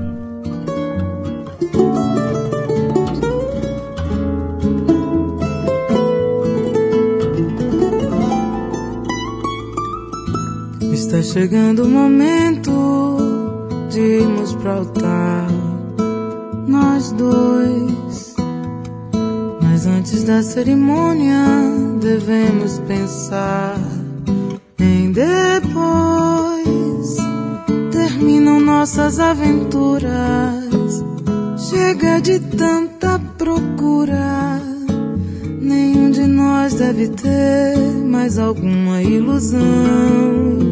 [SPEAKER 5] Está chegando o momento de irmos pro altar, nós dois. Mas antes da cerimônia devemos pensar em depois. Terminam nossas aventuras, chega de tanta procura. Nenhum de nós deve ter mais alguma ilusão.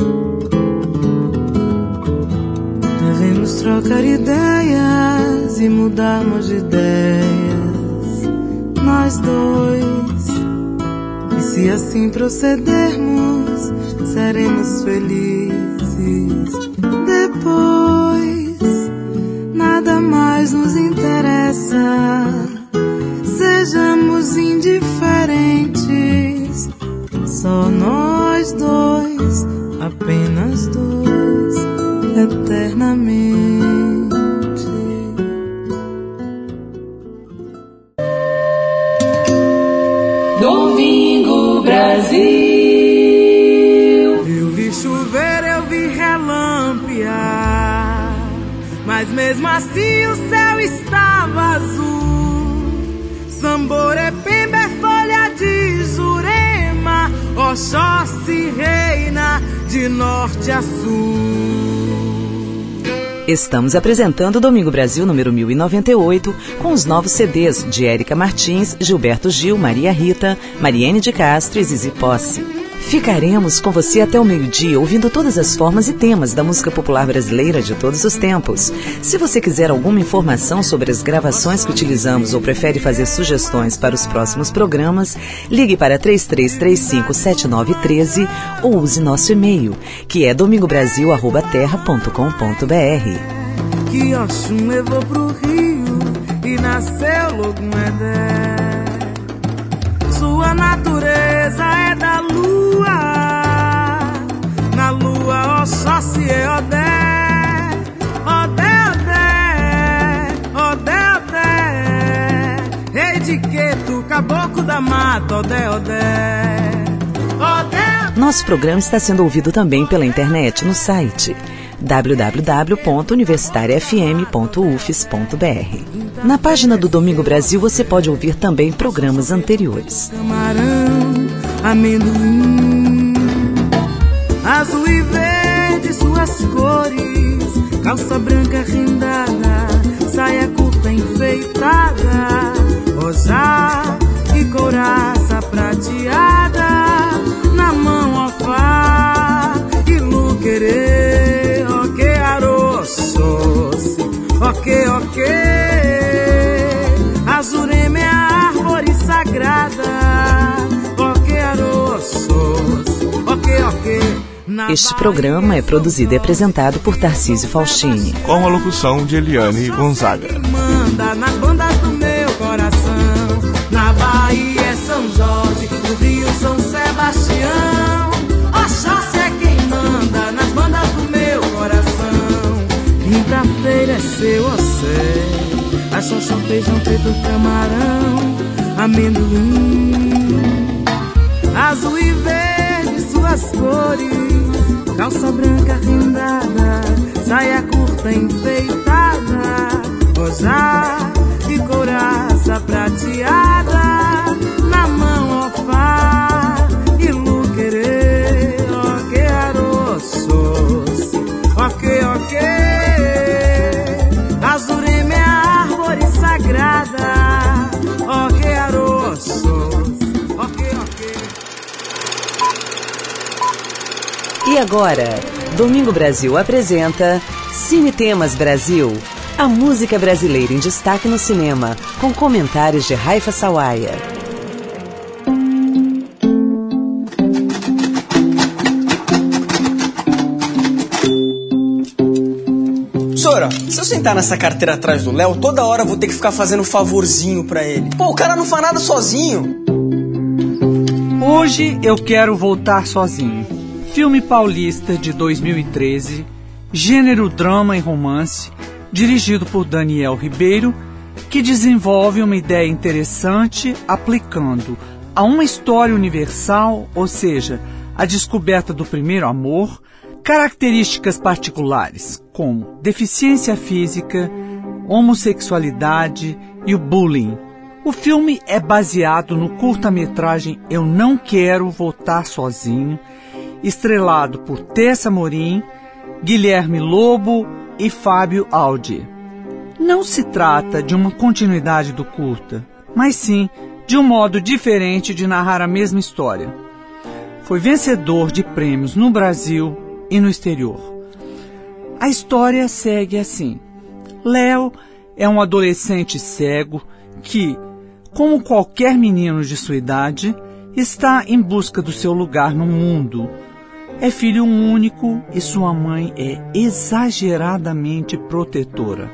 [SPEAKER 5] Devemos trocar ideias e mudarmos de ideias, nós dois. E se assim procedermos, seremos felizes. Depois, nada mais nos interessa. Sejamos indiferentes, só nós dois, apenas dois, eternamente.
[SPEAKER 3] Domingo Brasil.
[SPEAKER 5] Eu vi chover, eu vi relampear, mas mesmo assim o céu estava azul. Samborepemba é folha de Jurema, Oxóssi reina de norte a sul.
[SPEAKER 1] Estamos apresentando o Domingo Brasil número mil e noventa e oito, com os novos C Ds de Érica Martins, Gilberto Gil, Maria Rita, Mariene de Castro e Zizi Posse. Ficaremos com você até o meio-dia, ouvindo todas as formas e temas da música popular brasileira de todos os tempos. Se você quiser alguma informação sobre as gravações que utilizamos ou prefere fazer sugestões para os próximos programas, ligue para três três três cinco sete nove um três ou use nosso e-mail, que é domingobrasil arroba terra ponto com ponto br.
[SPEAKER 5] Que Oxum levou pro Rio e nasceu Logumedé. Sua natureza é da lua, na lua Oxóssi é Odé, Odé, Odé, Odé, Odé, rei de Queto, caboclo da mata, Odé, Odé, Odé.
[SPEAKER 1] Nosso programa está sendo ouvido também pela internet no site w w w ponto universitária f m ponto u f s ponto b r. Na página do Domingo Brasil você pode ouvir também programas anteriores.
[SPEAKER 5] Camarão, amendoim, azul e verde suas cores, calça branca rendada, saia curta enfeitada, rosá e couraça prateada, na mão ofá e luquerê, ok, aroços, ok, ok. A Jurema é a árvore sagrada, ok, aroços, ok, ok.
[SPEAKER 1] Este programa é produzido e apresentado por Tarcísio Faustini,
[SPEAKER 2] com a locução de Eliane Gonzaga.
[SPEAKER 5] Manda nas bandas do meu coração. Na Bahia é São Jorge, no Rio São Sebastião. Oxóssi é quem manda nas bandas do meu coração. Quinta-feira é seu ossé, a xoxão, feijão preto, camarão, amendoim, azul e verde suas cores, calça branca rendada, saia curta enfeitada, rosá e couraça prateada, na mão ofá e luquerê, ok, aroços,
[SPEAKER 1] E agora, Domingo Brasil apresenta Cine Temas Brasil, a música brasileira em destaque no cinema, com comentários de Raifa Sawaia.
[SPEAKER 10] Sora, se eu sentar nessa carteira atrás do Léo, toda hora eu vou ter que ficar fazendo favorzinho pra ele. Pô, o cara não faz nada sozinho.
[SPEAKER 11] Hoje eu quero voltar sozinho. Filme paulista de dois mil e treze, gênero drama e romance, dirigido por Daniel Ribeiro, que desenvolve uma ideia interessante aplicando a uma história universal, ou seja, a descoberta do primeiro amor, características particulares, como deficiência física, homossexualidade e o bullying. O filme é baseado no curta-metragem Eu Não Quero Voltar Sozinho, estrelado por Tessa Amorim, Guilherme Lobo e Fábio Aldi. Não se trata de uma continuidade do curta, mas sim de um modo diferente de narrar a mesma história. Foi vencedor de prêmios no Brasil e no exterior. A história segue assim. Léo é um adolescente cego que, como qualquer menino de sua idade, está em busca do seu lugar no mundo. É filho único e sua mãe é exageradamente protetora.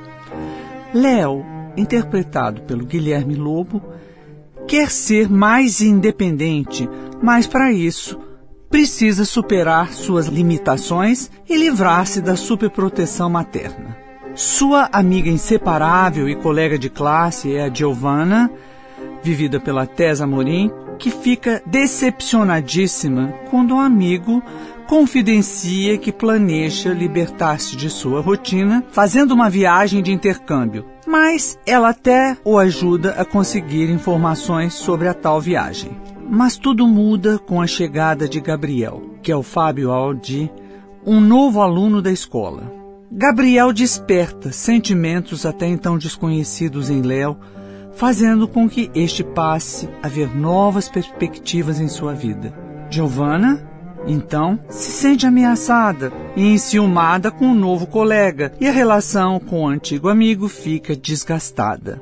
[SPEAKER 11] Léo, interpretado pelo Guilherme Lobo, quer ser mais independente, mas para isso precisa superar suas limitações e livrar-se da superproteção materna. Sua amiga inseparável e colega de classe é a Giovanna, vivida pela Tessa Amorim, que fica decepcionadíssima quando um amigo confidencia que planeja libertar-se de sua rotina fazendo uma viagem de intercâmbio, mas ela até o ajuda a conseguir informações sobre a tal viagem. Mas tudo muda com a chegada de Gabriel, que é o Fábio Aldi, um novo aluno da escola. Gabriel desperta sentimentos até então desconhecidos em Léo, fazendo com que este passe a ver novas perspectivas em sua vida. Giovanna, então, se sente ameaçada e enciumada com o novo colega, e a relação com o antigo amigo fica desgastada.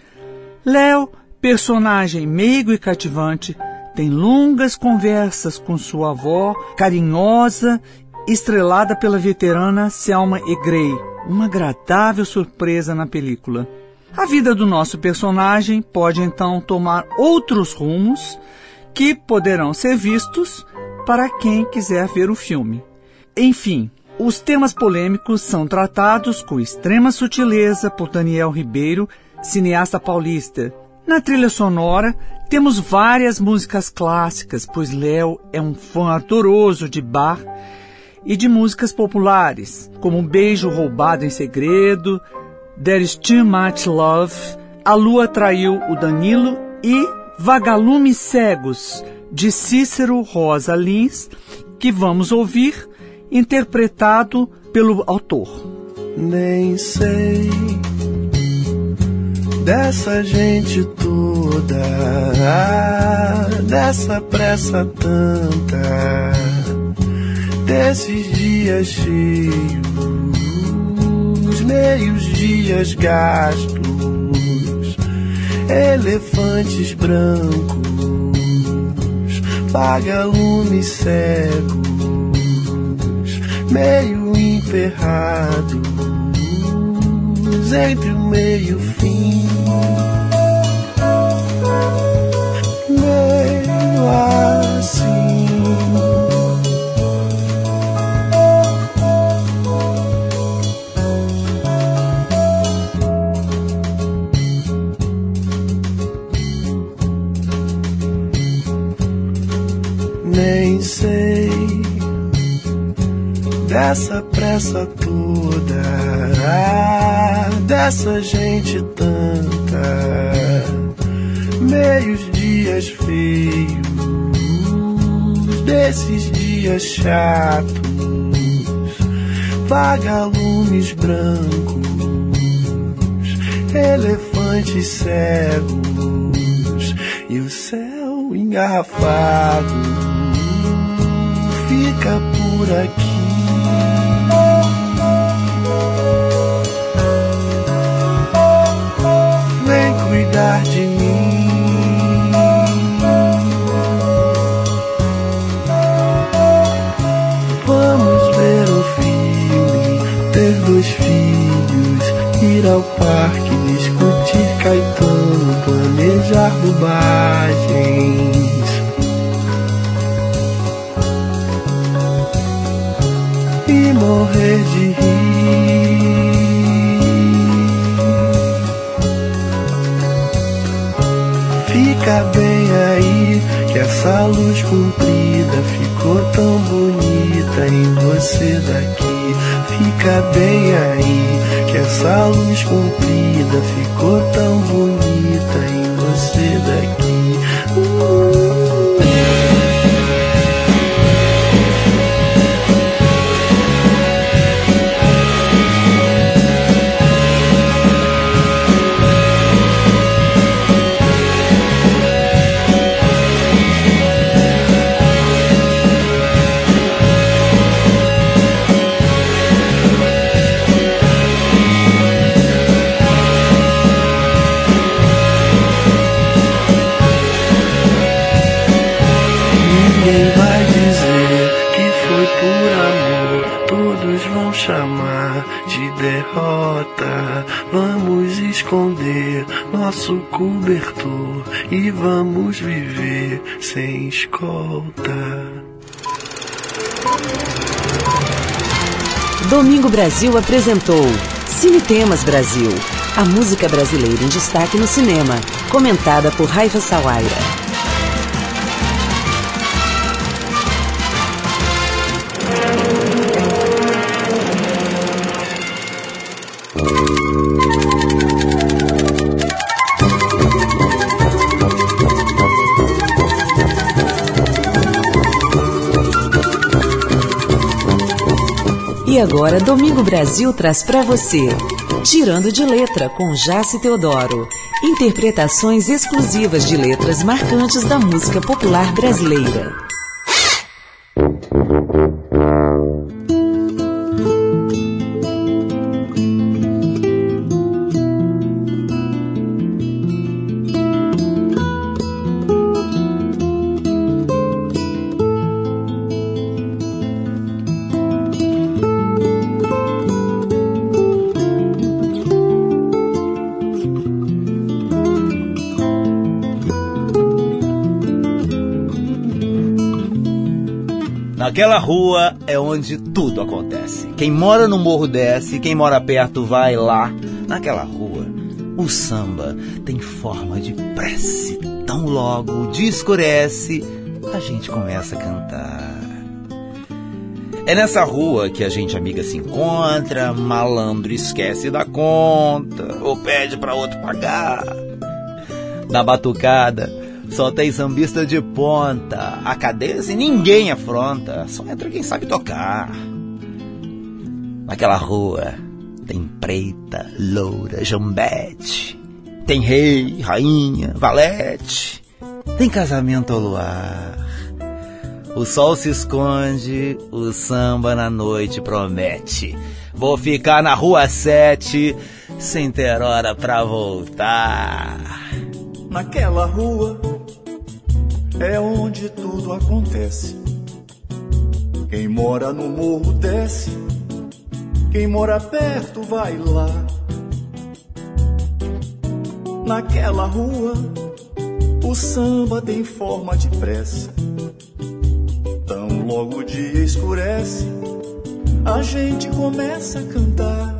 [SPEAKER 11] Léo, personagem meigo e cativante, tem longas conversas com sua avó, carinhosa, estrelada pela veterana Selma Egrey, uma agradável surpresa na película. A vida do nosso personagem pode então tomar outros rumos que poderão ser vistos para quem quiser ver o filme. Enfim, os temas polêmicos são tratados com extrema sutileza por Daniel Ribeiro, cineasta paulista. Na trilha sonora, temos várias músicas clássicas, pois Léo é um fã ardoroso de Bach e de músicas populares, como Um Beijo Roubado em Segredo, There is Too Much Love, A Lua Traiu o Danilo e Vagalumes Cegos, de Cícero Rosa Lins, que vamos ouvir, interpretado pelo autor.
[SPEAKER 9] Nem sei dessa gente toda, dessa pressa tanta, desses dias cheios, meios dias gastos, elefantes brancos, vagalumes cegos, meio emperrados, entre o meio e o fim, meio assim. Nem sei dessa pressa toda, dessa gente tanta, meios dias feios, desses dias chatos, vagalumes brancos, elefantes cegos e o céu engarrafado fica por por aqui. Vem cuidar de mim. Vamos ver um filme, ter dois filhos, ir ao parque, discutir Caetano, planejar bobagens. E morrer de rir. Fica bem aí, que essa luz comprida ficou tão bonita em você daqui. Fica bem aí, que essa luz comprida ficou tão bonita em você daqui. uh. Ninguém vai dizer que foi por amor, todos vão chamar de derrota. Vamos esconder nosso cobertor e vamos viver sem escolta.
[SPEAKER 1] Domingo Brasil apresentou Cine Temas Brasil, a música brasileira em destaque no cinema, comentada por Raifa Sawaira. E agora, Domingo Brasil traz para você Tirando de Letra, com Jaci Teodoro. Interpretações exclusivas de letras marcantes da música popular brasileira.
[SPEAKER 12] Naquela rua é onde tudo acontece. Quem mora no morro desce, quem mora perto vai lá. Naquela rua, o samba tem forma de prece. Tão logo o dia escurece, a gente começa a cantar. É nessa rua que a gente amiga se encontra, malandro esquece da conta ou pede pra outro pagar. Na batucada só tem sambista de ponta, a cadência ninguém afronta, só entra quem sabe tocar. Naquela rua tem preta, loura, jambete, tem rei, rainha, valete, tem casamento ao luar. O sol se esconde, o samba na noite promete. Vou ficar na rua sete, sem ter hora pra voltar.
[SPEAKER 13] Naquela rua é onde tudo acontece. Quem mora no morro desce, quem mora perto vai lá. Naquela rua o samba tem forma de prece. Tão logo o dia escurece, a gente começa a cantar.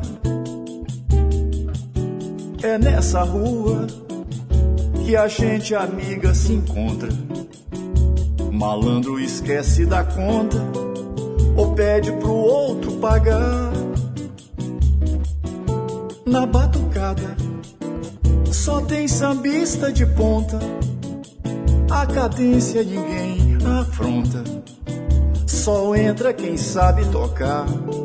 [SPEAKER 13] É nessa rua que a gente amiga se encontra. Malandro esquece da conta ou pede pro outro pagar. Na batucada só tem sambista de ponta, a cadência ninguém afronta, só entra quem sabe tocar.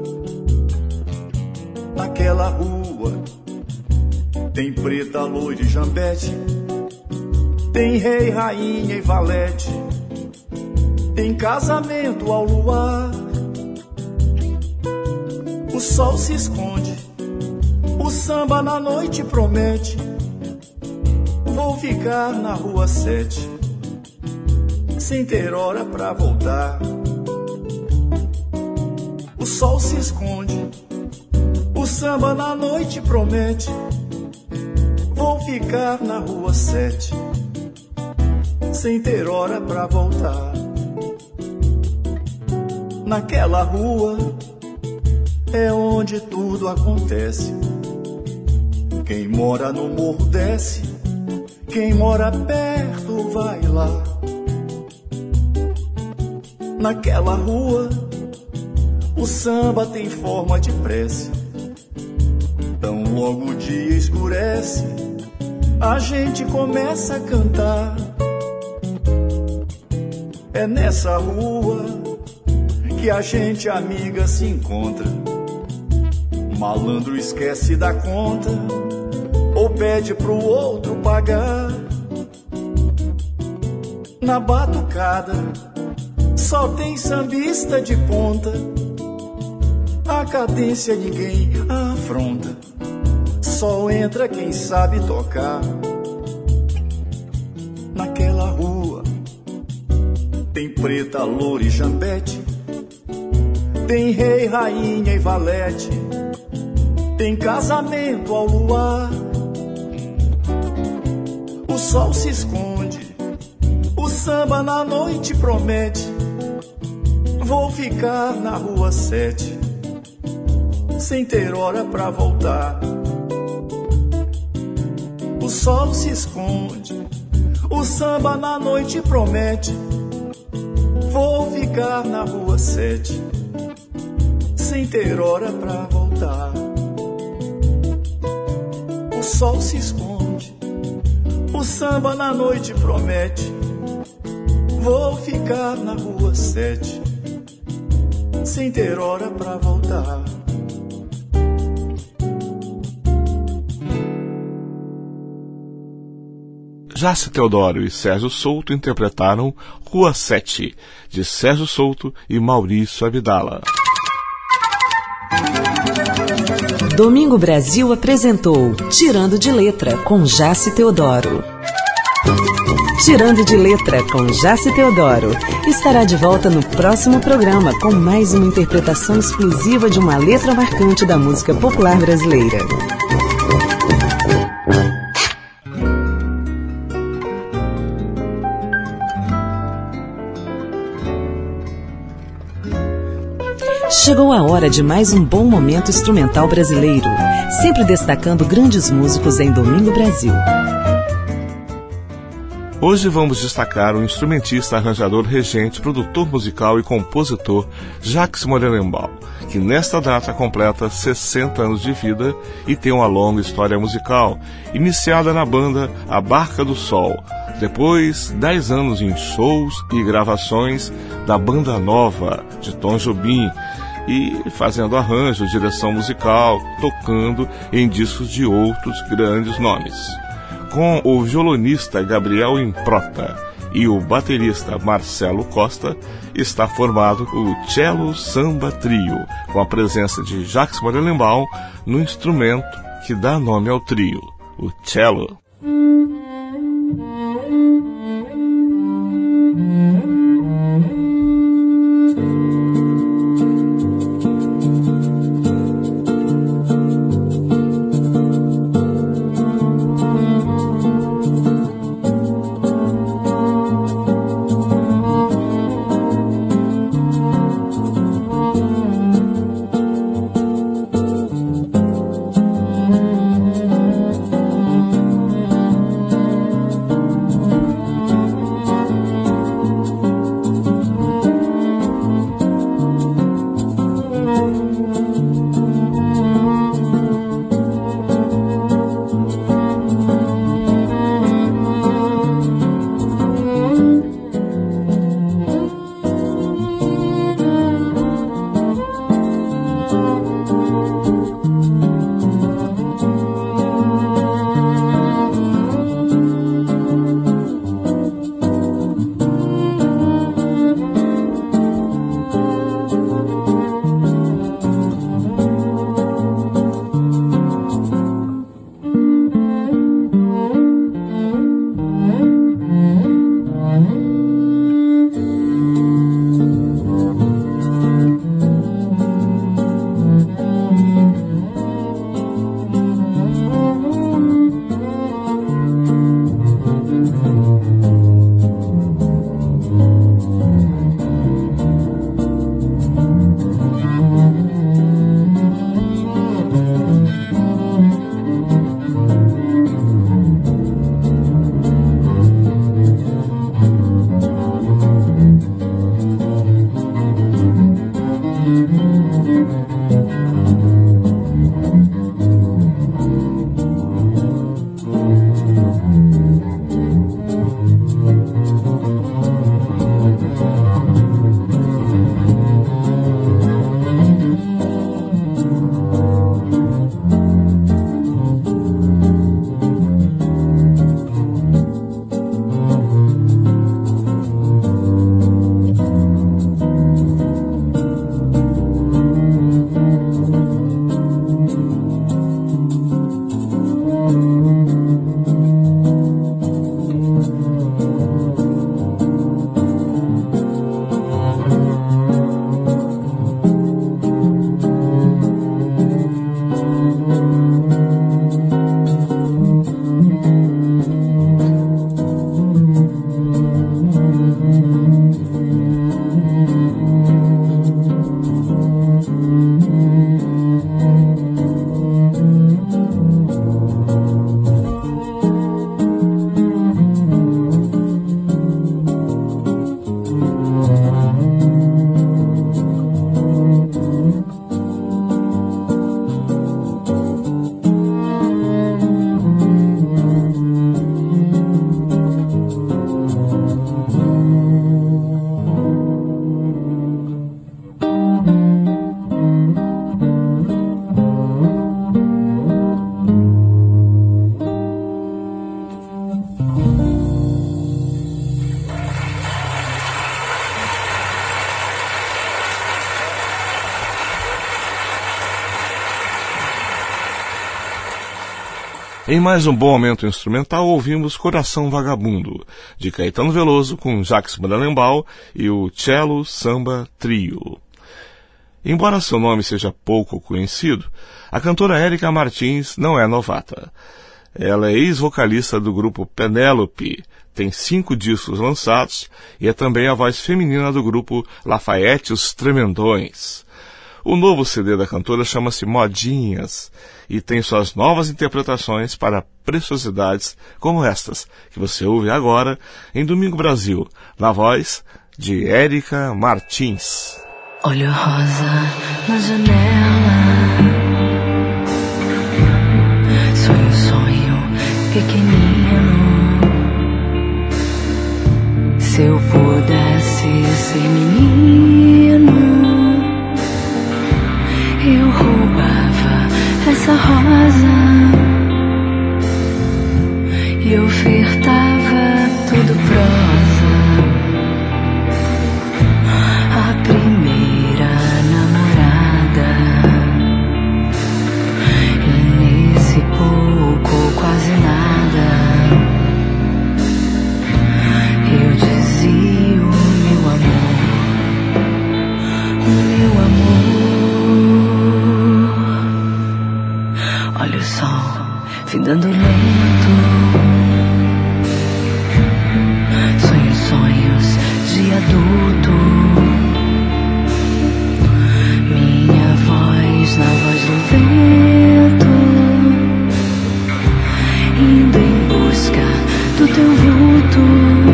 [SPEAKER 13] Naquela rua tem preta, loira e jambete, tem rei, rainha e valete, tem casamento ao luar. sol se esconde, o samba na noite promete. Vou ficar na rua sete, sem ter hora pra voltar. O sol se esconde, o samba na noite promete. Vou ficar na rua sete, sem ter hora pra voltar. Naquela rua é onde tudo acontece. Quem mora no morro desce, quem mora perto vai lá. Naquela rua o samba tem forma de prece. Tão logo o dia escurece, a gente começa a cantar. É nessa rua que a gente amiga se encontra. Malandro esquece da conta ou pede pro outro pagar. Na batucada só tem sambista de ponta, a cadência ninguém afronta, só entra quem sabe tocar. Naquela rua tem preta, loura e jambete, tem rei, rainha e valete, tem casamento ao luar. O sol se esconde, o samba na noite promete. Vou ficar na rua sete, sem ter hora pra voltar. O sol se esconde, o samba na noite promete. Vou ficar na rua sete, sem ter hora pra voltar. O sol se esconde, o samba na noite promete. Vou ficar na rua sete, sem ter hora pra voltar.
[SPEAKER 2] Jássica Teodoro e Sérgio Souto interpretaram Rua sete, de Sérgio Souto e Maurício Abdala.
[SPEAKER 1] Domingo Brasil apresentou Tirando de Letra, com Jássica Teodoro. Tirando de Letra, com Jássica Teodoro, estará de volta no próximo programa com mais uma interpretação exclusiva de uma letra marcante da música popular brasileira. Chegou a hora de mais um bom momento instrumental brasileiro, sempre destacando grandes músicos em Domingo Brasil.
[SPEAKER 2] Hoje vamos destacar o instrumentista, arranjador, regente, produtor musical e compositor Jacques Morelenbaum, que nesta data completa sessenta anos de vida e tem uma longa história musical, iniciada na banda A Barca do Sol, depois dez anos em shows e gravações da Banda Nova, de Tom Jobim, e fazendo arranjo, direção musical, tocando em discos de outros grandes nomes. Com o violonista Gabriel Improta e o baterista Marcelo Costa, está formado o Cello Samba Trio, com a presença de Jacques Morelenbaum no instrumento que dá nome ao trio, o cello. Em mais um bom momento instrumental, ouvimos Coração Vagabundo, de Caetano Veloso, com Jacques Brandembal e o Cello Samba Trio. Embora seu nome seja pouco conhecido, a cantora Érica Martins não é novata. Ela é ex-vocalista do grupo Penélope, tem cinco discos lançados e é também a voz feminina do grupo Lafayette Os Tremendões. O novo C D da cantora chama-se Modinhas e tem suas novas interpretações para preciosidades como estas, que você ouve agora em Domingo Brasil, na voz de Érica Martins.
[SPEAKER 4] Olha a rosa na janela, sonho um sonho pequenino. Se eu pudesse ser menino, eu roubava essa rosa e ofertava tudo prosa. A primeira namorada, e nesse pouco quase nada eu dizia o meu amor, o meu amor. Olha o sol findando lento, sonho sonhos de adulto, minha voz na voz do vento, indo em busca do teu vulto,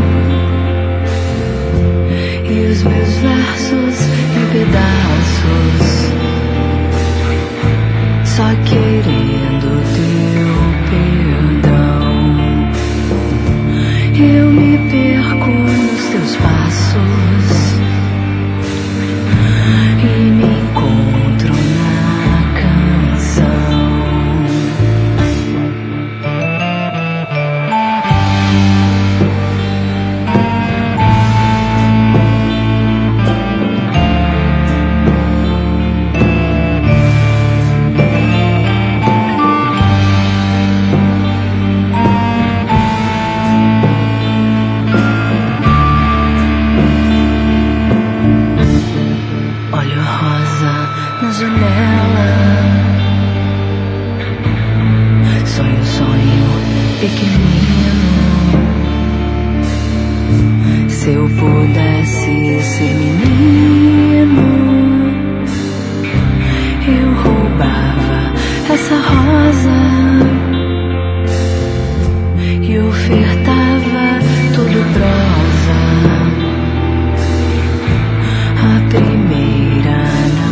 [SPEAKER 4] e os meus versos em pedaços, só querendo teu perdão. Eu me perco nos teus passos e me encontro na canção. Se eu pudesse ser menino, eu roubava essa rosa e ofertava tudo prosa. A primeira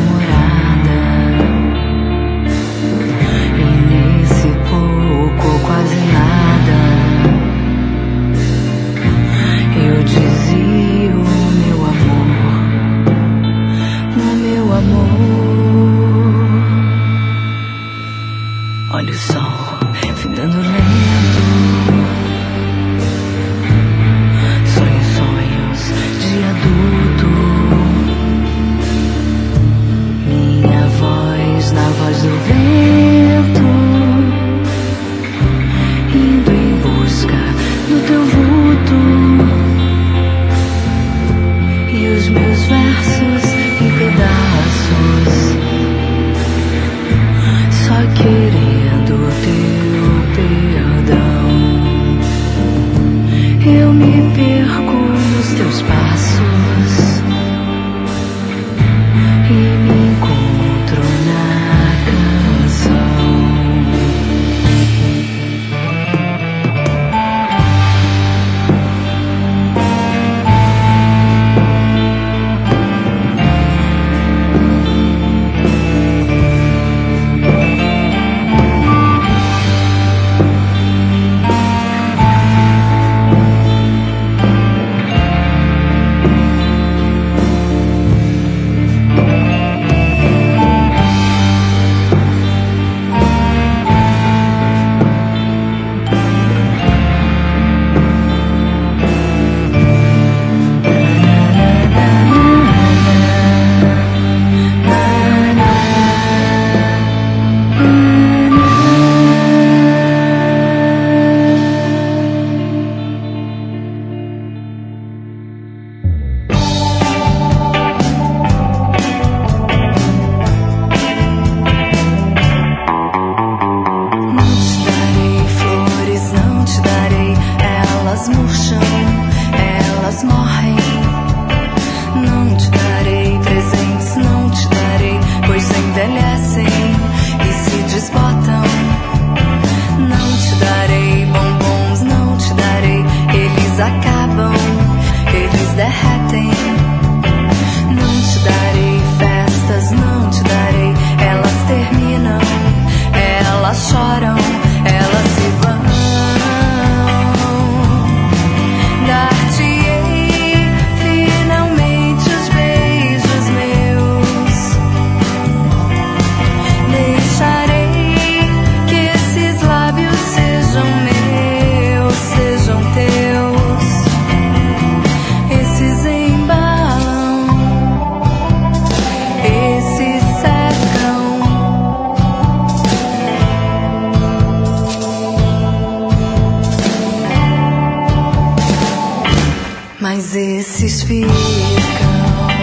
[SPEAKER 4] ficam.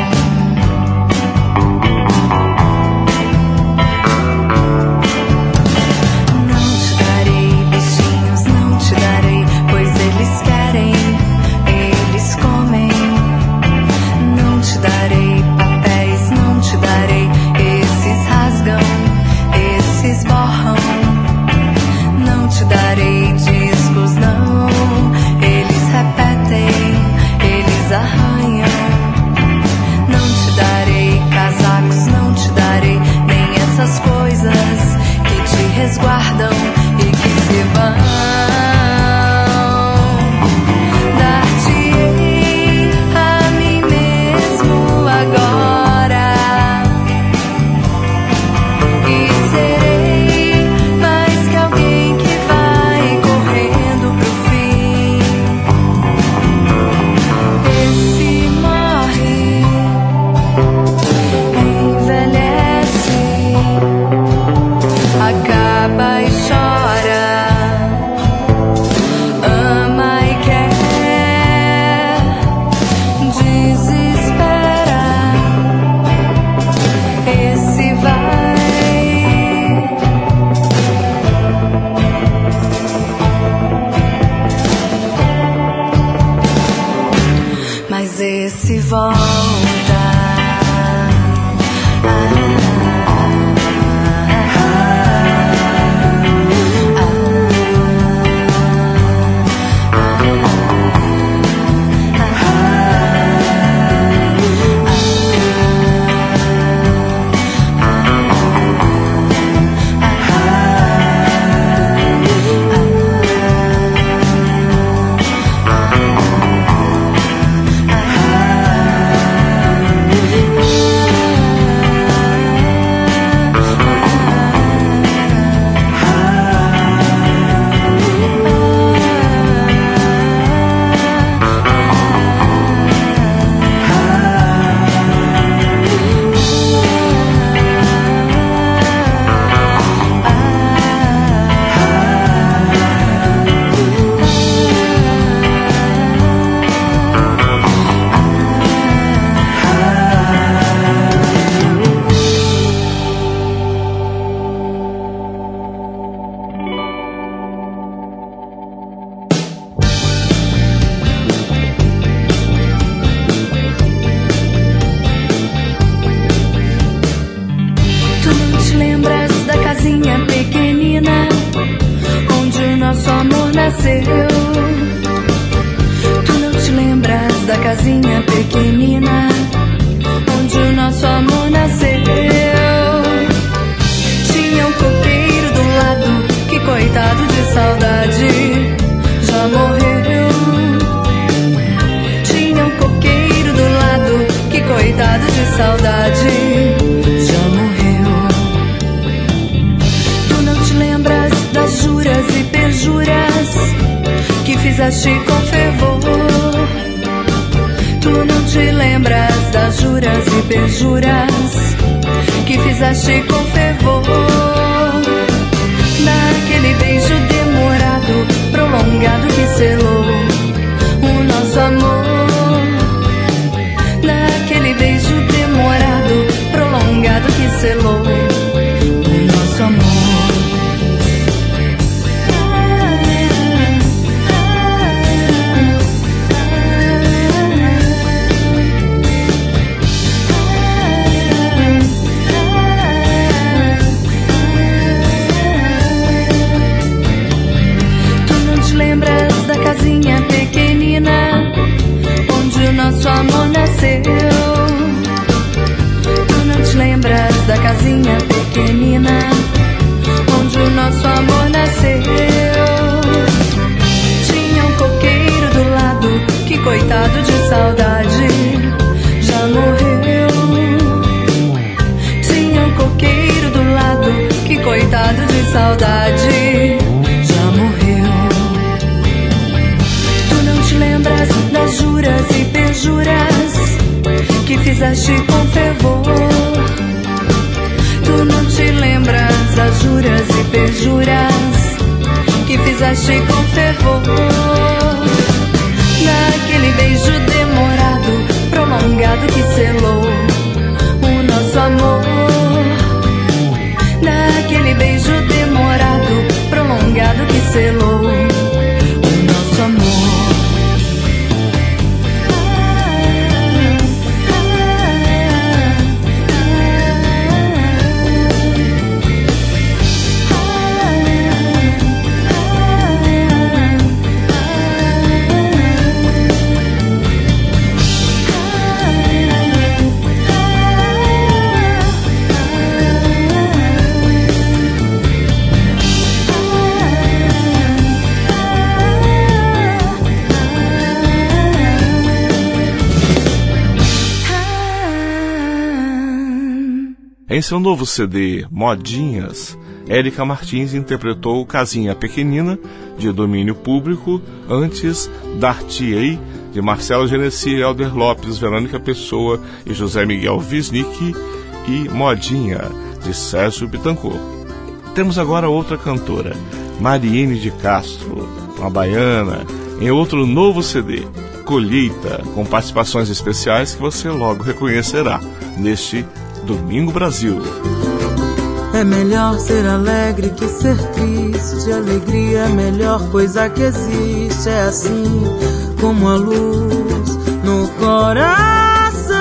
[SPEAKER 4] Não te darei bichinhos, não te darei, pois eles querem, eles comem. Não te darei papéis, não te darei, esses rasgam, esses borram. Não te darei discos, não, eles repetem, eles arranham. Não te darei casacos, não te darei nem essas coisas que te resguardam e que se vão. Dar-te-ei a mim mesmo agora e serei mais que alguém que vai correndo pro fim. Esse morre, envelhece, acaba e chora, ama e quer, desespera. Esse vai, mas esse volta. Tu não te lembras da casinha pequenina onde o nosso amor nasceu? Tu não te lembras da casinha pequenina onde o nosso amor nasceu? Tinha um coqueiro do lado que, coitado de saudade, já morreu. Tinha um coqueiro do lado que, coitado de saudade, já morreu. Tu não te lembras das juras e perjuras que fizeste com fervor? Tu não te lembras das juras e perjuras que fizeste com fervor? Daquele beijo demorado, prolongado que selou o nosso amor. Daquele beijo demorado, prolongado que selou o nosso amor. Tu não te lembras da casinha pequenina onde o nosso amor nasceu? Tu não te lembras da casinha pequenina onde o nosso amor nasceu? Tinha um coqueiro do lado que, coitado de saudade, já morreu. Tinha um coqueiro do lado que, coitado de saudade, já morreu. Tu não te lembras das juras e perjuras que fizeste com fervor? Tu não te lembras das juras e perjuras que fizeste com fervor? Naquele beijo demorado, prolongado que selou o nosso amor. Daquele beijo demorado, prolongado que selou o nosso amor.
[SPEAKER 2] Em seu novo C D, Modinhas, Érica Martins interpretou Casinha Pequenina, de domínio público, antes Dar-te-ei, de Marcelo Genesi, Helder Lopes, Verônica Pessoa e José Miguel Wisnik, e Modinha, de Sérgio Bittencourt. Temos agora outra cantora, Mariene de Castro, uma baiana, em outro novo C D, Colheita, com participações especiais que você logo reconhecerá neste Domingo Brasil.
[SPEAKER 5] É melhor ser alegre que ser triste. Alegria é a melhor coisa que existe. É assim como a luz no coração.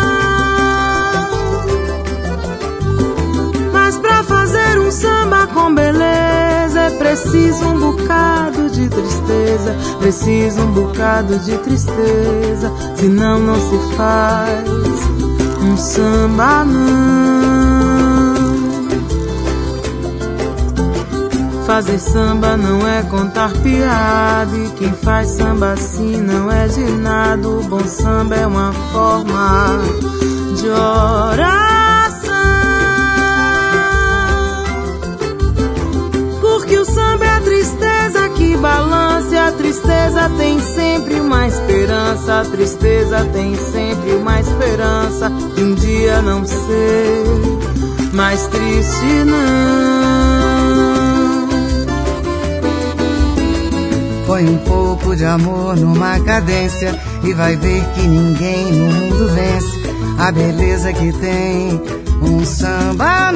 [SPEAKER 5] Mas pra fazer um samba com beleza é preciso um bocado de tristeza. Preciso um bocado de tristeza. Senão não se faz um samba não. Fazer samba não é contar piada, e quem faz samba assim não é de nada. O bom samba é uma forma de oração, porque o samba é a tristeza que balança, e a tristeza tem sempre uma esperança. A tristeza tem sempre uma esperança de um dia não ser mais triste não.
[SPEAKER 14] Põe um pouco de amor numa cadência e vai ver que ninguém no mundo vence a beleza que tem um samba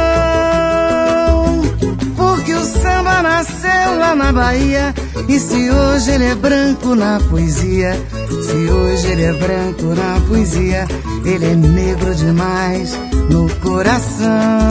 [SPEAKER 14] não. Porque o samba nasceu lá na Bahia, e se hoje ele é branco na poesia, se hoje ele é branco na poesia, ele é negro demais no coração.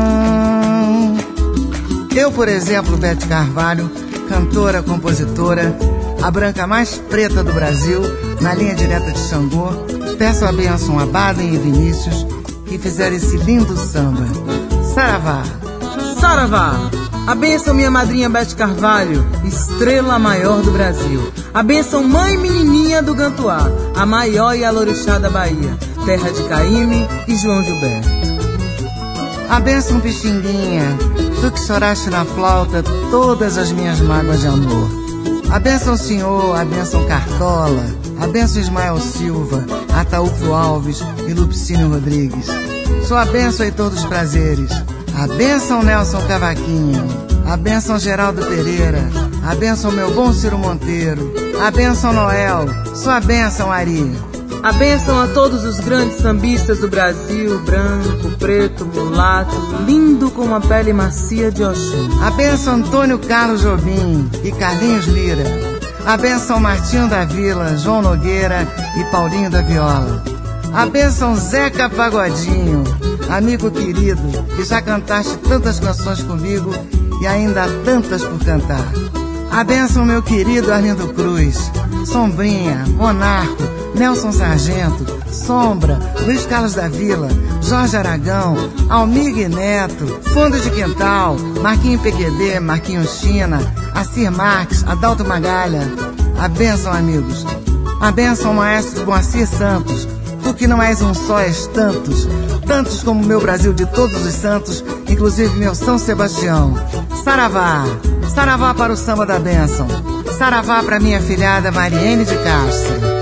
[SPEAKER 14] Eu, por exemplo, Bete Carvalho, cantora, compositora, a branca mais preta do Brasil, na linha direta de Xangô, peço a bênção a Baden e Vinícius, que fizeram esse lindo samba. Saravá!
[SPEAKER 5] Saravá! A bênção minha madrinha Bete Carvalho, estrela maior do Brasil. A bênção mãe menininha do Gantuá, a maior e alorixá da Bahia, terra de Caíme e João Gilberto.
[SPEAKER 14] A bênção Pixinguinha, tu que choraste na flauta todas as minhas mágoas de amor. A bênção Senhor, a bênção Cartola, a bênção Ismael Silva, Ataúfo Alves e Lupicínio Rodrigues. Sua bênção Heitor dos Prazeres, a bênção Nelson Cavaquinho, a bênção Geraldo Pereira, a bênção meu bom Ciro Monteiro, a bênção Noel, sua bênção Ari.
[SPEAKER 5] A bênção a todos os grandes sambistas do Brasil, branco, preto, mulato, lindo como a pele macia de Oxum.
[SPEAKER 14] A bênção Antônio Carlos Jobim e Carlinhos Lira. A bênção Martinho da Vila, João Nogueira e Paulinho da Viola. A bênção Zeca Pagodinho, amigo querido, que já cantaste tantas canções comigo e ainda há tantas por cantar. A bênção meu querido Arlindo Cruz, Sombrinha, Monarco, Nelson Sargento, Sombra, Luiz Carlos da Vila, Jorge Aragão, Almig Neto, Fundo de Quintal, Marquinho P Q D, Marquinho China, Acir Marques, Adalto Magalha. A bênção, amigos. A bênção, maestro Moacir Santos. Tu que não és um só, és tantos. Tantos como meu Brasil de todos os santos, inclusive meu São Sebastião. Saravá, saravá para o samba da bênção. Saravá para minha filhada Mariene de Castro.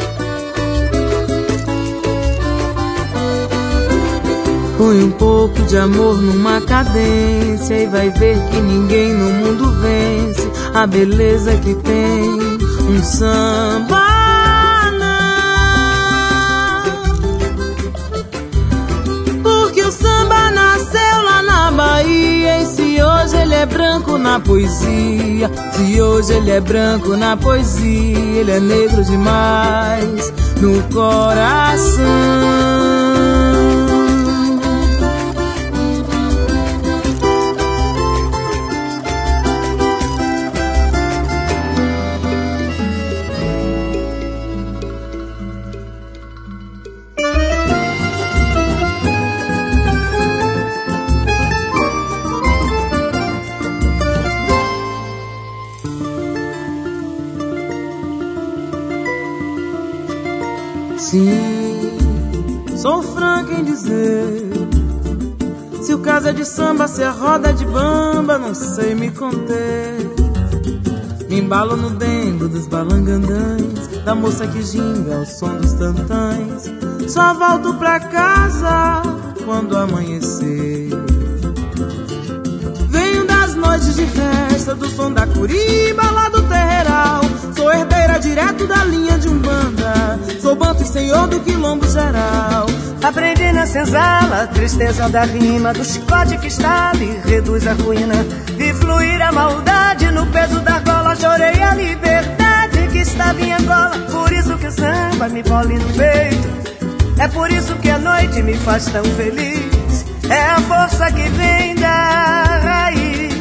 [SPEAKER 5] Põe um pouco de amor numa cadência e vai ver que ninguém no mundo vence a beleza que tem um samba não. na poesia. Se hoje ele é branco na poesia, ele é negro demais no coração. Sim, sou franco em dizer, se o caso é de samba, se a roda é de bamba, não sei me conter. Me embalo no dengo dos balangandãs, da moça que ginga ao som dos tantãs. Só volto pra casa quando amanhecer. Venho das noites de festa, do som da curiba lá do terreiral. Sou herdeira direto da linha de Umbanda, sou banto e senhor do quilombo geral.
[SPEAKER 15] Aprendi na senzala a tristeza da rima, do chicote que estala e reduz a ruína. Vi fluir a maldade no peso da gola, chorei a liberdade que estava em Angola. Por isso que o samba me bole no peito, é por isso que a noite me faz tão feliz. É a força que vem da raiz.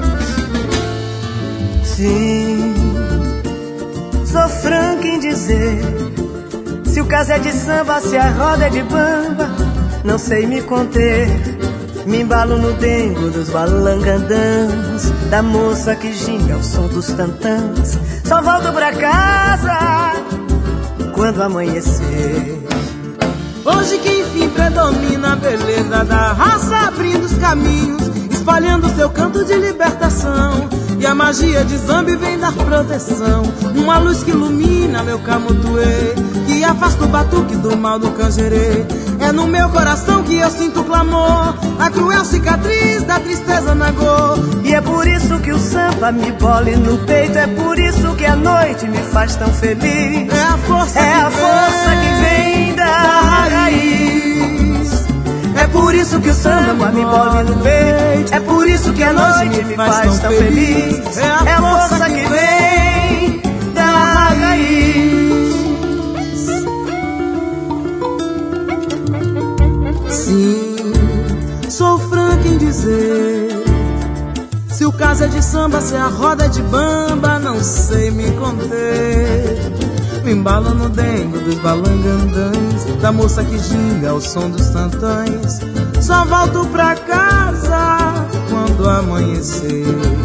[SPEAKER 15] Sim, sou franco em dizer, se o caso é de samba, se a roda é de bamba, não sei me conter. Me embalo no dengo dos balangandãs, da moça que ginga ao som dos tantãs. Só volto pra casa quando amanhecer.
[SPEAKER 5] Hoje que enfim predomina a beleza da raça, abrindo os caminhos, espalhando seu canto de libertação. E a magia de Zambi vem dar proteção, uma luz que ilumina meu camutuê, que afasta o batuque do mal do canjerê. É no meu coração que eu sinto o clamor, a cruel cicatriz da tristeza na dor.
[SPEAKER 15] E é por isso que o samba me bole no peito, é por isso que a noite me faz tão feliz.
[SPEAKER 5] É a força,
[SPEAKER 15] é
[SPEAKER 5] que,
[SPEAKER 15] a
[SPEAKER 5] vem
[SPEAKER 15] força que vem da, da raiz. É por isso que o samba me bole no peito, é por isso que a noite me faz tão feliz. É a força que vem da raiz.
[SPEAKER 5] Sim, sou franco em dizer, se o caso é de samba, se a roda é de bamba, não sei me conter. Me embalo no dengo dos balangandãs, da moça que ginga ao som dos tantãs. Só volto pra casa quando amanhecer.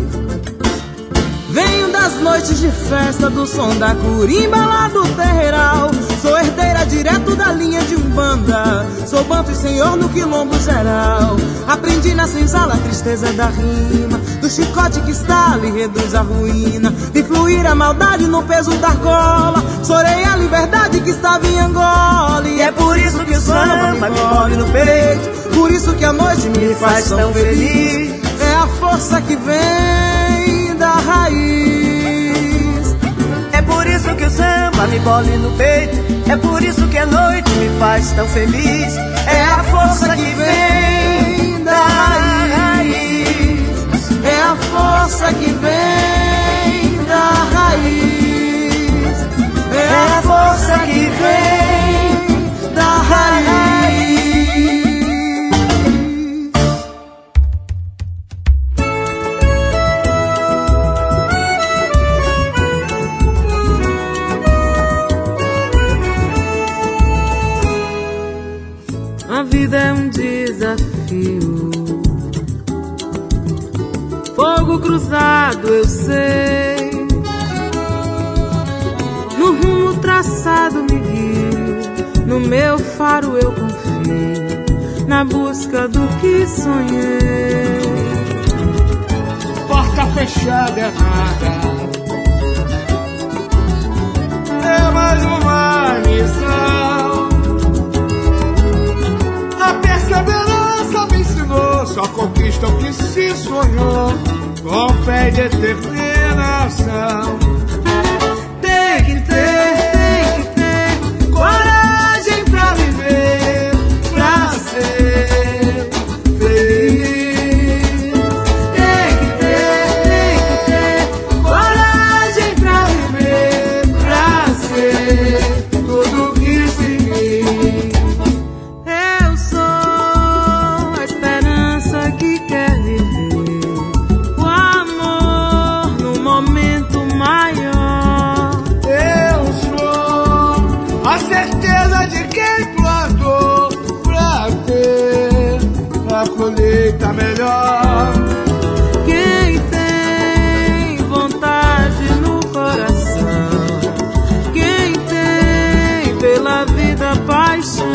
[SPEAKER 5] Venho das noites de festa, do som da curimba lá do terreiral. Sou herdeira direto da linha de Umbanda, sou banto e senhor no quilombo geral. Aprendi na senzala a tristeza da rima, do chicote que estala e reduz a ruína. Vi fluir a maldade no peso da argola, chorei a liberdade que estava em Angola.
[SPEAKER 15] E é por isso que o samba me bole no peito,
[SPEAKER 5] por isso que a noite me faz tão feliz. É a força que vem da raiz.
[SPEAKER 15] É por isso que o samba me bole no peito, é por isso que a noite me faz tão feliz.
[SPEAKER 5] É a força que vem da raiz. É a força que vem da raiz. É a força que vem da raiz. A vida é um desafio, fogo cruzado eu sei, no rumo traçado me guio, no meu faro eu confio, na busca do que sonhei.
[SPEAKER 16] Porta fechada é nada, é mais uma missão. A perseverança me ensinou, só conquista o que se sonhou, com fé e determinação.
[SPEAKER 5] Tem que ter, tem que ter coragem pra viver, pra ser feliz. Tem que ter, tem
[SPEAKER 16] colheita melhor.
[SPEAKER 5] Quem tem vontade no coração, quem tem pela vida paixão,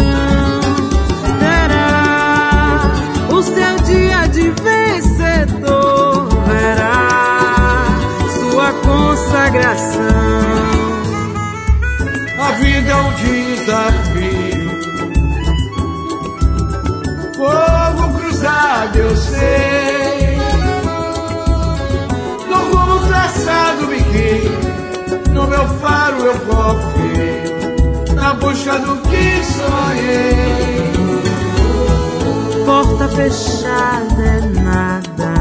[SPEAKER 5] terá o seu dia de vencedor, verá sua consagração.
[SPEAKER 16] A vida é um desafio, fogo cruzado eu sei, no rumo traçado me guio, no meu faro eu confio, na busca do que sonhei.
[SPEAKER 5] Porta fechada é nada,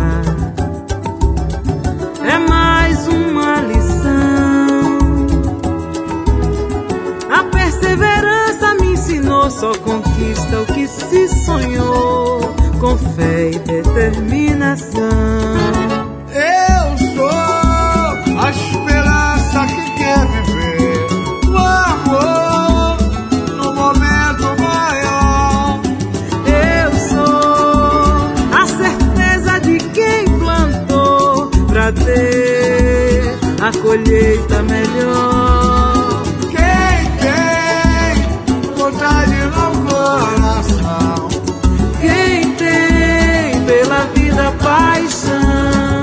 [SPEAKER 5] é mais uma lição. A perseverança me ensinou, só conquista o que se sonhou, com fé e determinação.
[SPEAKER 16] Eu sou a esperança que quer viver o amor no momento maior.
[SPEAKER 5] Eu sou a certeza de quem plantou pra ter a colheita melhor.
[SPEAKER 16] Quem tem vontade no coração,
[SPEAKER 5] quem tem pela vida paixão,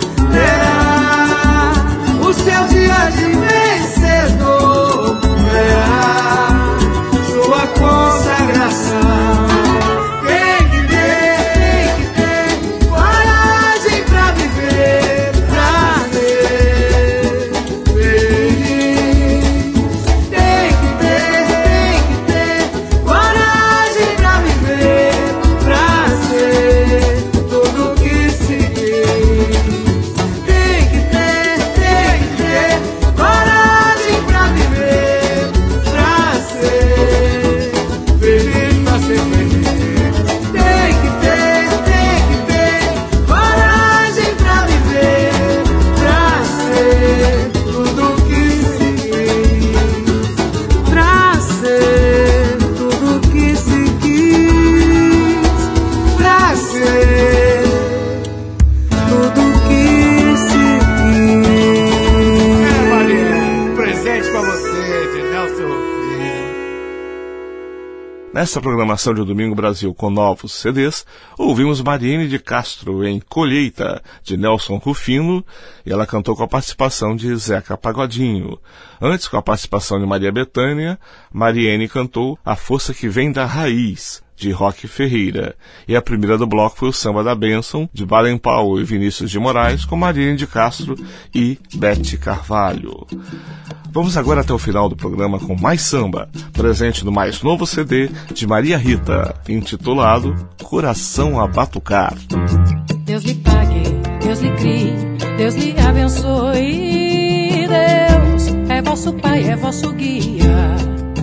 [SPEAKER 5] terá o seu dia de vencedor, verá sua consagração. Tem que ter, tem que ter coragem pra viver, pra ser feliz. Tem que ter, tem que ter coragem pra viver, pra ser tudo que se diz. Tem que ter, tem que ter coragem pra viver, pra ser feliz, pra ser feliz. Tem que ter, tem que ter coragem pra viver, pra ser tudo que se diz, pra ser tudo que se quis, pra ser tudo que se quis.
[SPEAKER 16] É, Maria, presente pra você de Nelson Rufino.
[SPEAKER 2] Nesta programação de Domingo Brasil com novos C Ds, ouvimos Mariene de Castro em Colheita, de Nelson Rufino, e ela cantou com a participação de Zeca Pagodinho. Antes, com a participação de Maria Bethânia, Mariene cantou A Força que Vem da Raiz, de Roque Ferreira. E a primeira do bloco foi o Samba da Bênção, de Baden Powell e Vinícius de Moraes, com Mariene de Castro e Bete Carvalho. Vamos agora até o final do programa com mais samba, presente no mais novo C D de Maria Rita, intitulado Coração a Batucar.
[SPEAKER 3] Deus lhe pague, Deus lhe crie, Deus lhe abençoe. Deus é vosso Pai, é vosso guia.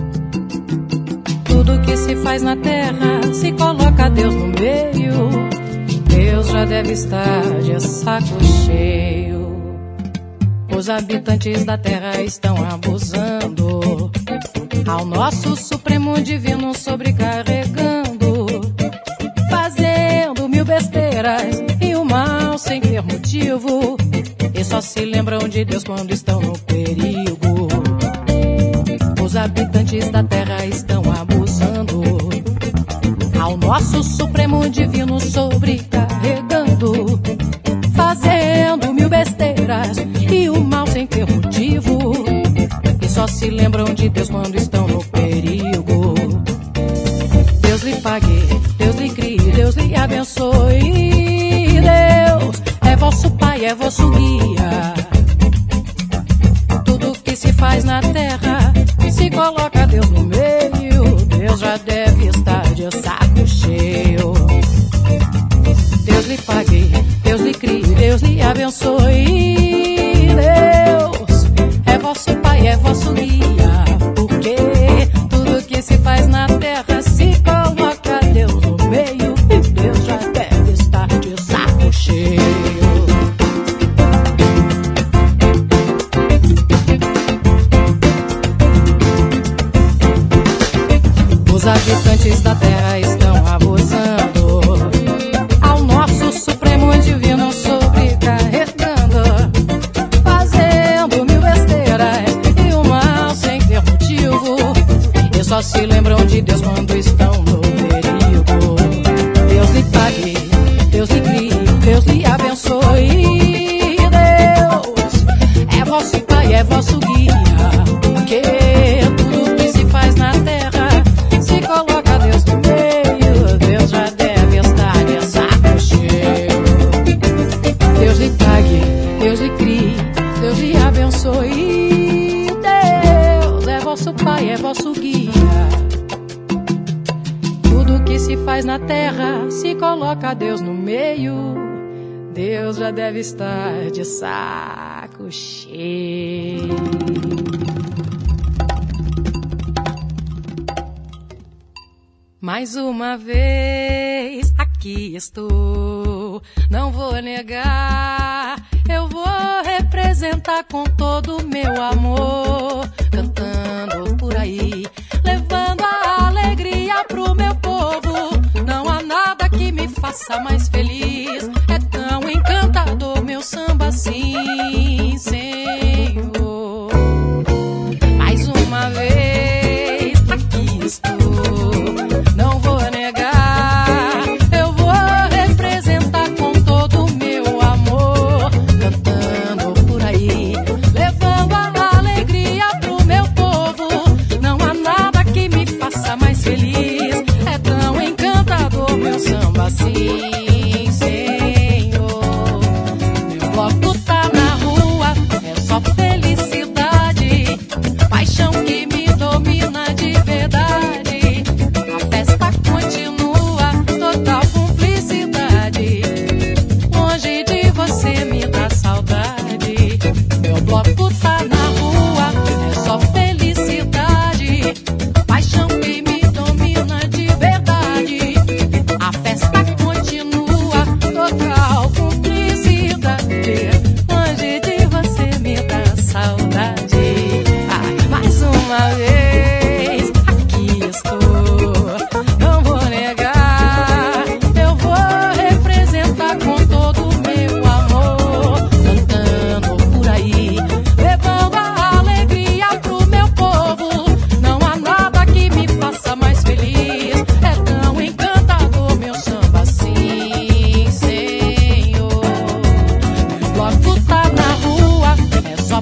[SPEAKER 3] Tudo que se faz na terra, se coloca Deus no meio. Deus já deve estar de saco cheio. Os habitantes da terra estão abusando, ao nosso Supremo Divino sobrecarregando, fazendo mil besteiras e o mal sem ter motivo, e só se lembram de Deus quando estão no perigo. Os habitantes da terra estão abusando, ao nosso Supremo Divino sobrecarregando, fazendo mil besteiras e o mal sem ter motivo, e só se lembram de Deus quando estão no perigo. Deus lhe pague, Deus lhe crie, Deus lhe abençoe. Deus é vosso Pai, é vosso guia. Tudo que se faz na terra, se coloca Deus no meio. Deus já deve estar de saco cheio. Deus lhe pague, Deus lhe crie, Deus lhe abençoe. Deus é vosso Pai, é vosso guia. Porque tudo que se faz na terra, se coloca Deus no meio. E Deus já deve estar de saco cheio. Os habitantes da terra estão abusando, sonho, Deus já deve estar de saco cheio. Mais uma vez aqui estou, não vou negar, eu vou representar com todo o meu amor, cantando por aí, levando a alegria pro meu povo. Não há nada que me faça mais feliz, é tão encantador meu samba assim, Senhor. Mais uma vez aqui estou, não vou negar, eu vou representar com todo o meu amor, cantando por aí, levando a alegria pro meu povo. Não há nada que me faça mais feliz, é tão encantador meu samba assim, Senhor. Meu bloco tá na rua, é só felicidade, paixão que me domina de verdade. A festa continua, total cumplicidade, longe de você me dá saudade. Meu bloco tá na rua, é só felicidade, paixão que me domina de verdade. A festa continua, total cumplicidade, longe de você me dá saudade. Ah, mais uma vez aqui estou, não vou negar, eu vou representar com todo o meu amor, cantando por aí, levando a alegria pro meu povo. Não há nada que me faça mais feliz, é tão encantador meu samba assim, Senhor. Meu bloco tá na rua, é só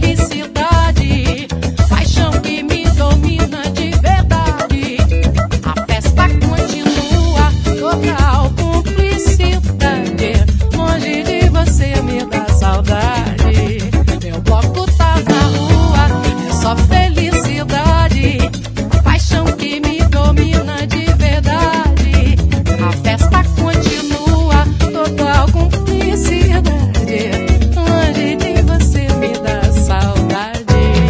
[SPEAKER 3] felicidade, paixão que me domina de verdade. A festa continua, total cumplicidade, longe de você me dá saudade. Meu bloco tá na rua, é só felicidade, paixão que me domina de verdade. A festa continua, total cumplicidade, longe de você me dá saudade.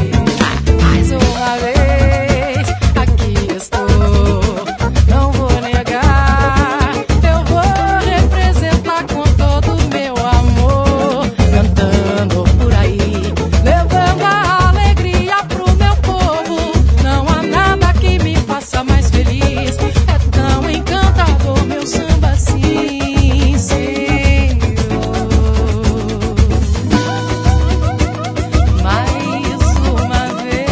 [SPEAKER 3] Mais uma vez aqui estou, não vou negar, eu vou representar com todo o meu amor, cantando por aí, levando a alegria pro meu povo. Não há nada que me faça mais feliz, é tão encantador meu samba assim, Senhor. Mais uma vez.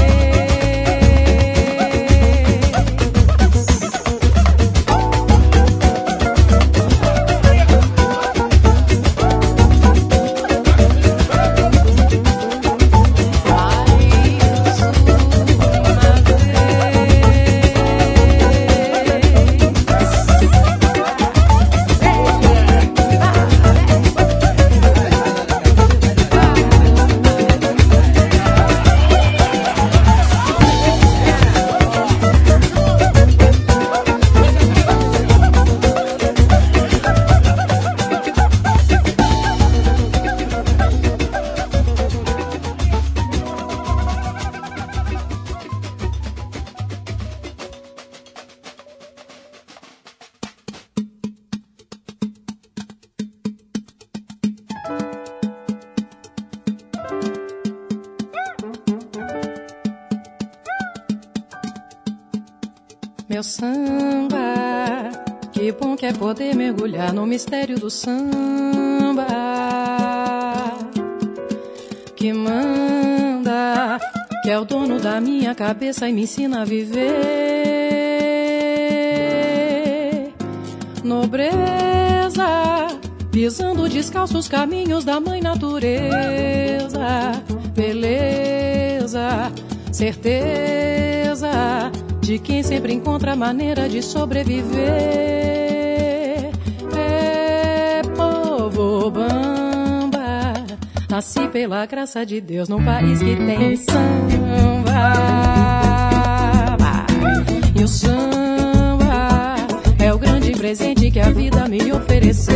[SPEAKER 3] Meu samba, que bom que é poder mergulhar no mistério do samba, que manda, que é o dono da minha cabeça e me ensina a viver. Nobreza, pisando descalço os caminhos da mãe natureza. Beleza, certeza de quem sempre encontra maneira de sobreviver. É povo bamba, nasci pela graça de Deus num país que tem samba. E o samba é o grande presente que a vida me ofereceu.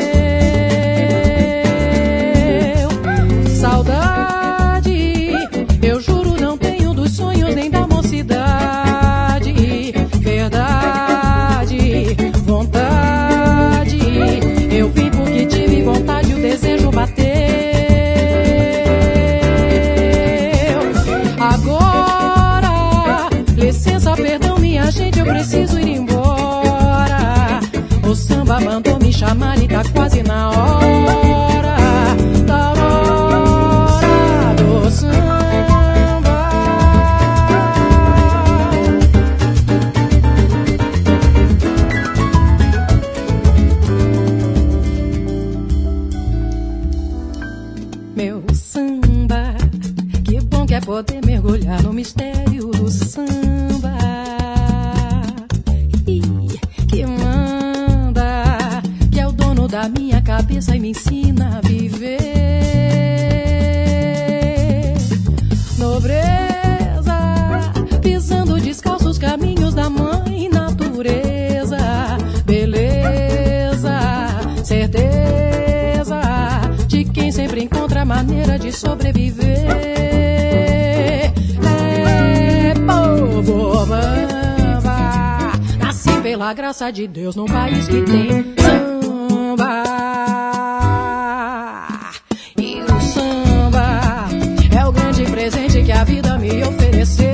[SPEAKER 3] Saudade, eu juro não tenho dos sonhos nem da mocidade. Verdade, vontade, eu vim porque tive vontade, o desejo bateu. Agora, licença, perdão, minha gente, eu preciso ir embora. O samba mandou me chamar e tá quase na hora. Da hora do samba. Meu samba, que bom que é poder mergulhar no mistério do samba. Ih, que manda, que é o dono da minha cabeça e me ensina a viver. Nobreza, pisando descalço os caminhos da mãe natureza. Beleza, certeza de quem sempre encontra maneira de sobreviver. É povo bamba, nasci pela graça de Deus num país que tem samba. E o samba é o grande presente que a vida me ofereceu.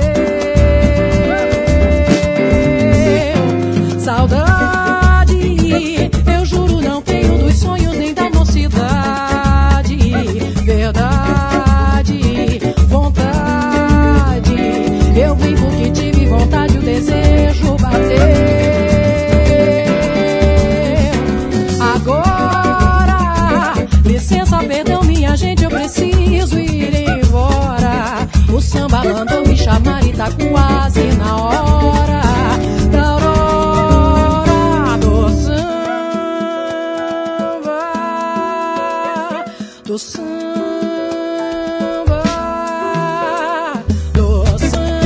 [SPEAKER 3] Saudade, eu juro não tenho dos sonhos nem da mocidade. Verdade, vontade, eu vim porque tive vontade, o desejo bateu. Agora, licença, perdão, minha gente, eu preciso ir embora. O samba mandou me chamar e tá quase na hora. Da hora do samba, do samba, do samba.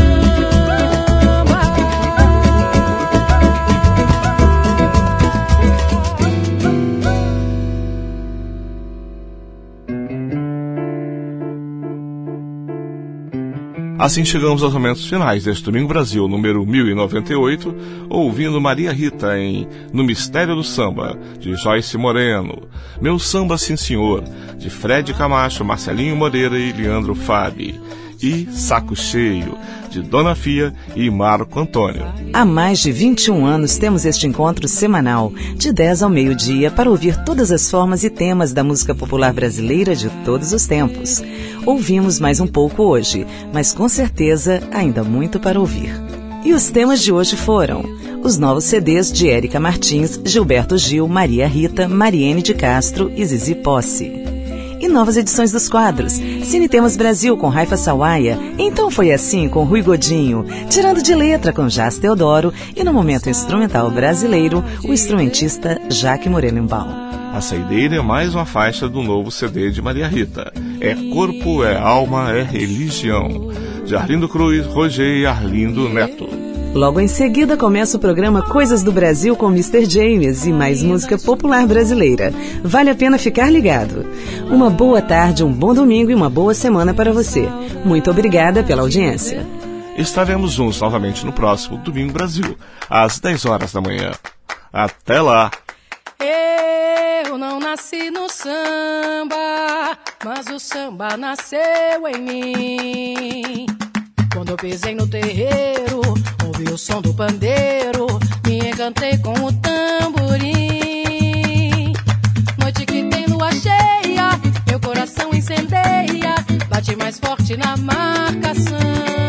[SPEAKER 2] Assim chegamos aos momentos finais deste Domingo Brasil, número mil e noventa e oito, ouvindo Maria Rita em No Mistério do Samba, de Joyce Moreno, Meu Samba Sim Senhor, de Fred Camacho, Marcelinho Moreira e Leandro Fabi, e Saco Cheio, de Dona Fia e Marco Antônio.
[SPEAKER 1] Há mais de vinte e um anos temos este encontro semanal, de dez ao meio-dia, para ouvir todas as formas e temas da música popular brasileira de todos os tempos. Ouvimos mais um pouco hoje, mas com certeza ainda muito para ouvir. E os temas de hoje foram os novos C Ds de Érica Martins, Gilberto Gil, Maria Rita, Mariene de Castro e Zizi Posse. E novas edições dos quadros Cine Temas Brasil com Raifa Sawaia, Então Foi Assim com Rui Godinho, Tirando de Letra com Jás Teodoro e no momento instrumental brasileiro, o instrumentista Jaque Morelenbaum.
[SPEAKER 2] A saideira é mais uma faixa do novo C D de Maria Rita. É Corpo, é Alma, é Religião, de Arlindo Cruz, Roger e Arlindo Neto.
[SPEAKER 1] Logo em seguida começa o programa Coisas do Brasil com mister James e mais música popular brasileira. Vale a pena ficar ligado. Uma boa tarde, um bom domingo e uma boa semana para você. Muito obrigada pela audiência.
[SPEAKER 2] Estaremos juntos novamente no próximo Domingo Brasil, às dez horas da manhã. Até lá!
[SPEAKER 3] Eu não nasci no samba, mas o samba nasceu em mim. Quando eu pisei no terreiro, ouvi o som do pandeiro, me encantei com o tamborim. Noite que tem lua cheia, meu coração incendeia, bate mais forte na marcação.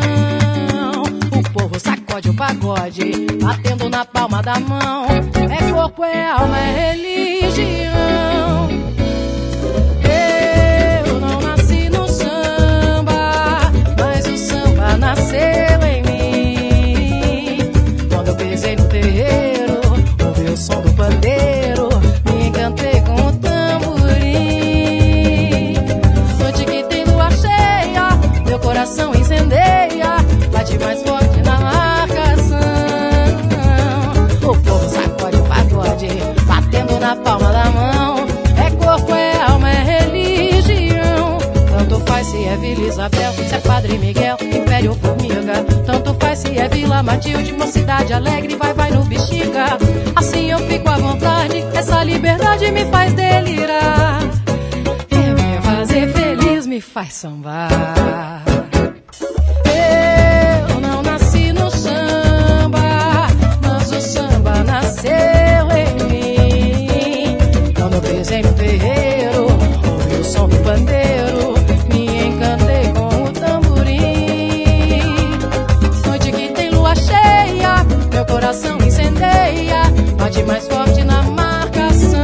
[SPEAKER 3] O povo sacode o pagode, batendo na palma da mão. É corpo, é alma, é religião. Eu não nasci no samba, mas o samba nasceu em mim. Quando eu pisei no terreiro, ouvi o som do pandeiro, me encantei com o tamborim. Noite que tem lua cheia, meu coração incendeia, bate mais forte na marcação. O povo sacode o pagode, Padre Miguel, Império Formiga. Tanto faz se é Vila Matilde, Mocidade Alegre, vai, vai no Bexiga. Assim eu fico à vontade, essa liberdade me faz delirar. Eu me fazer feliz, me faz sambar. Eu não nasci no samba, mas o samba nasceu em mim. Quando eu pisei no terreiro, ouvi o som do pandeiro, me encantei com o tamborim. Noite que tem lua cheia, meu coração incendeia, bate mais forte na marcação.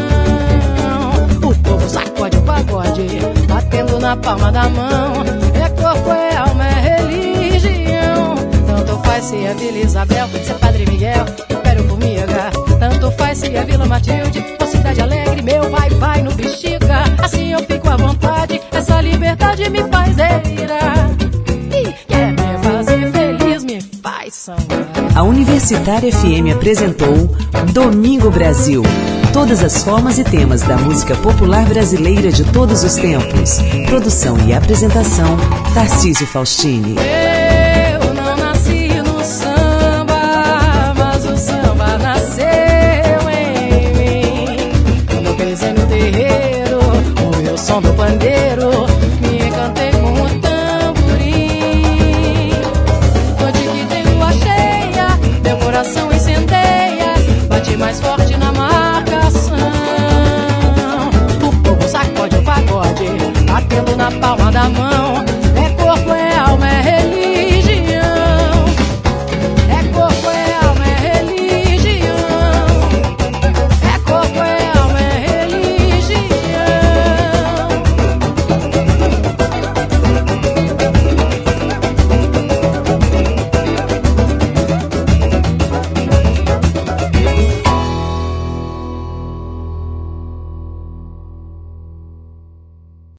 [SPEAKER 3] O povo sacode o pagode, batendo na palma da mão. É corpo, é alma, é religião. Tanto faz se é Vila Isabel, se é Padre Miguel, Império Formiga. Tanto faz se é Vila Matilde, ou Cidade Alegre, meu vai, vai no Bexiga. Assim eu fico à vontade, essa liberdade me faz delirar. E quer me fazer feliz, me faz sambar.
[SPEAKER 1] A Universitária F M apresentou Domingo Brasil. Todas as formas e temas da música popular brasileira de todos os tempos. Produção e apresentação, Tarcísio Faustini.
[SPEAKER 3] Eu não nasci no samba, mas o samba nasceu em mim. Quando eu pisei no terreiro, ouvi o som do pandeiro.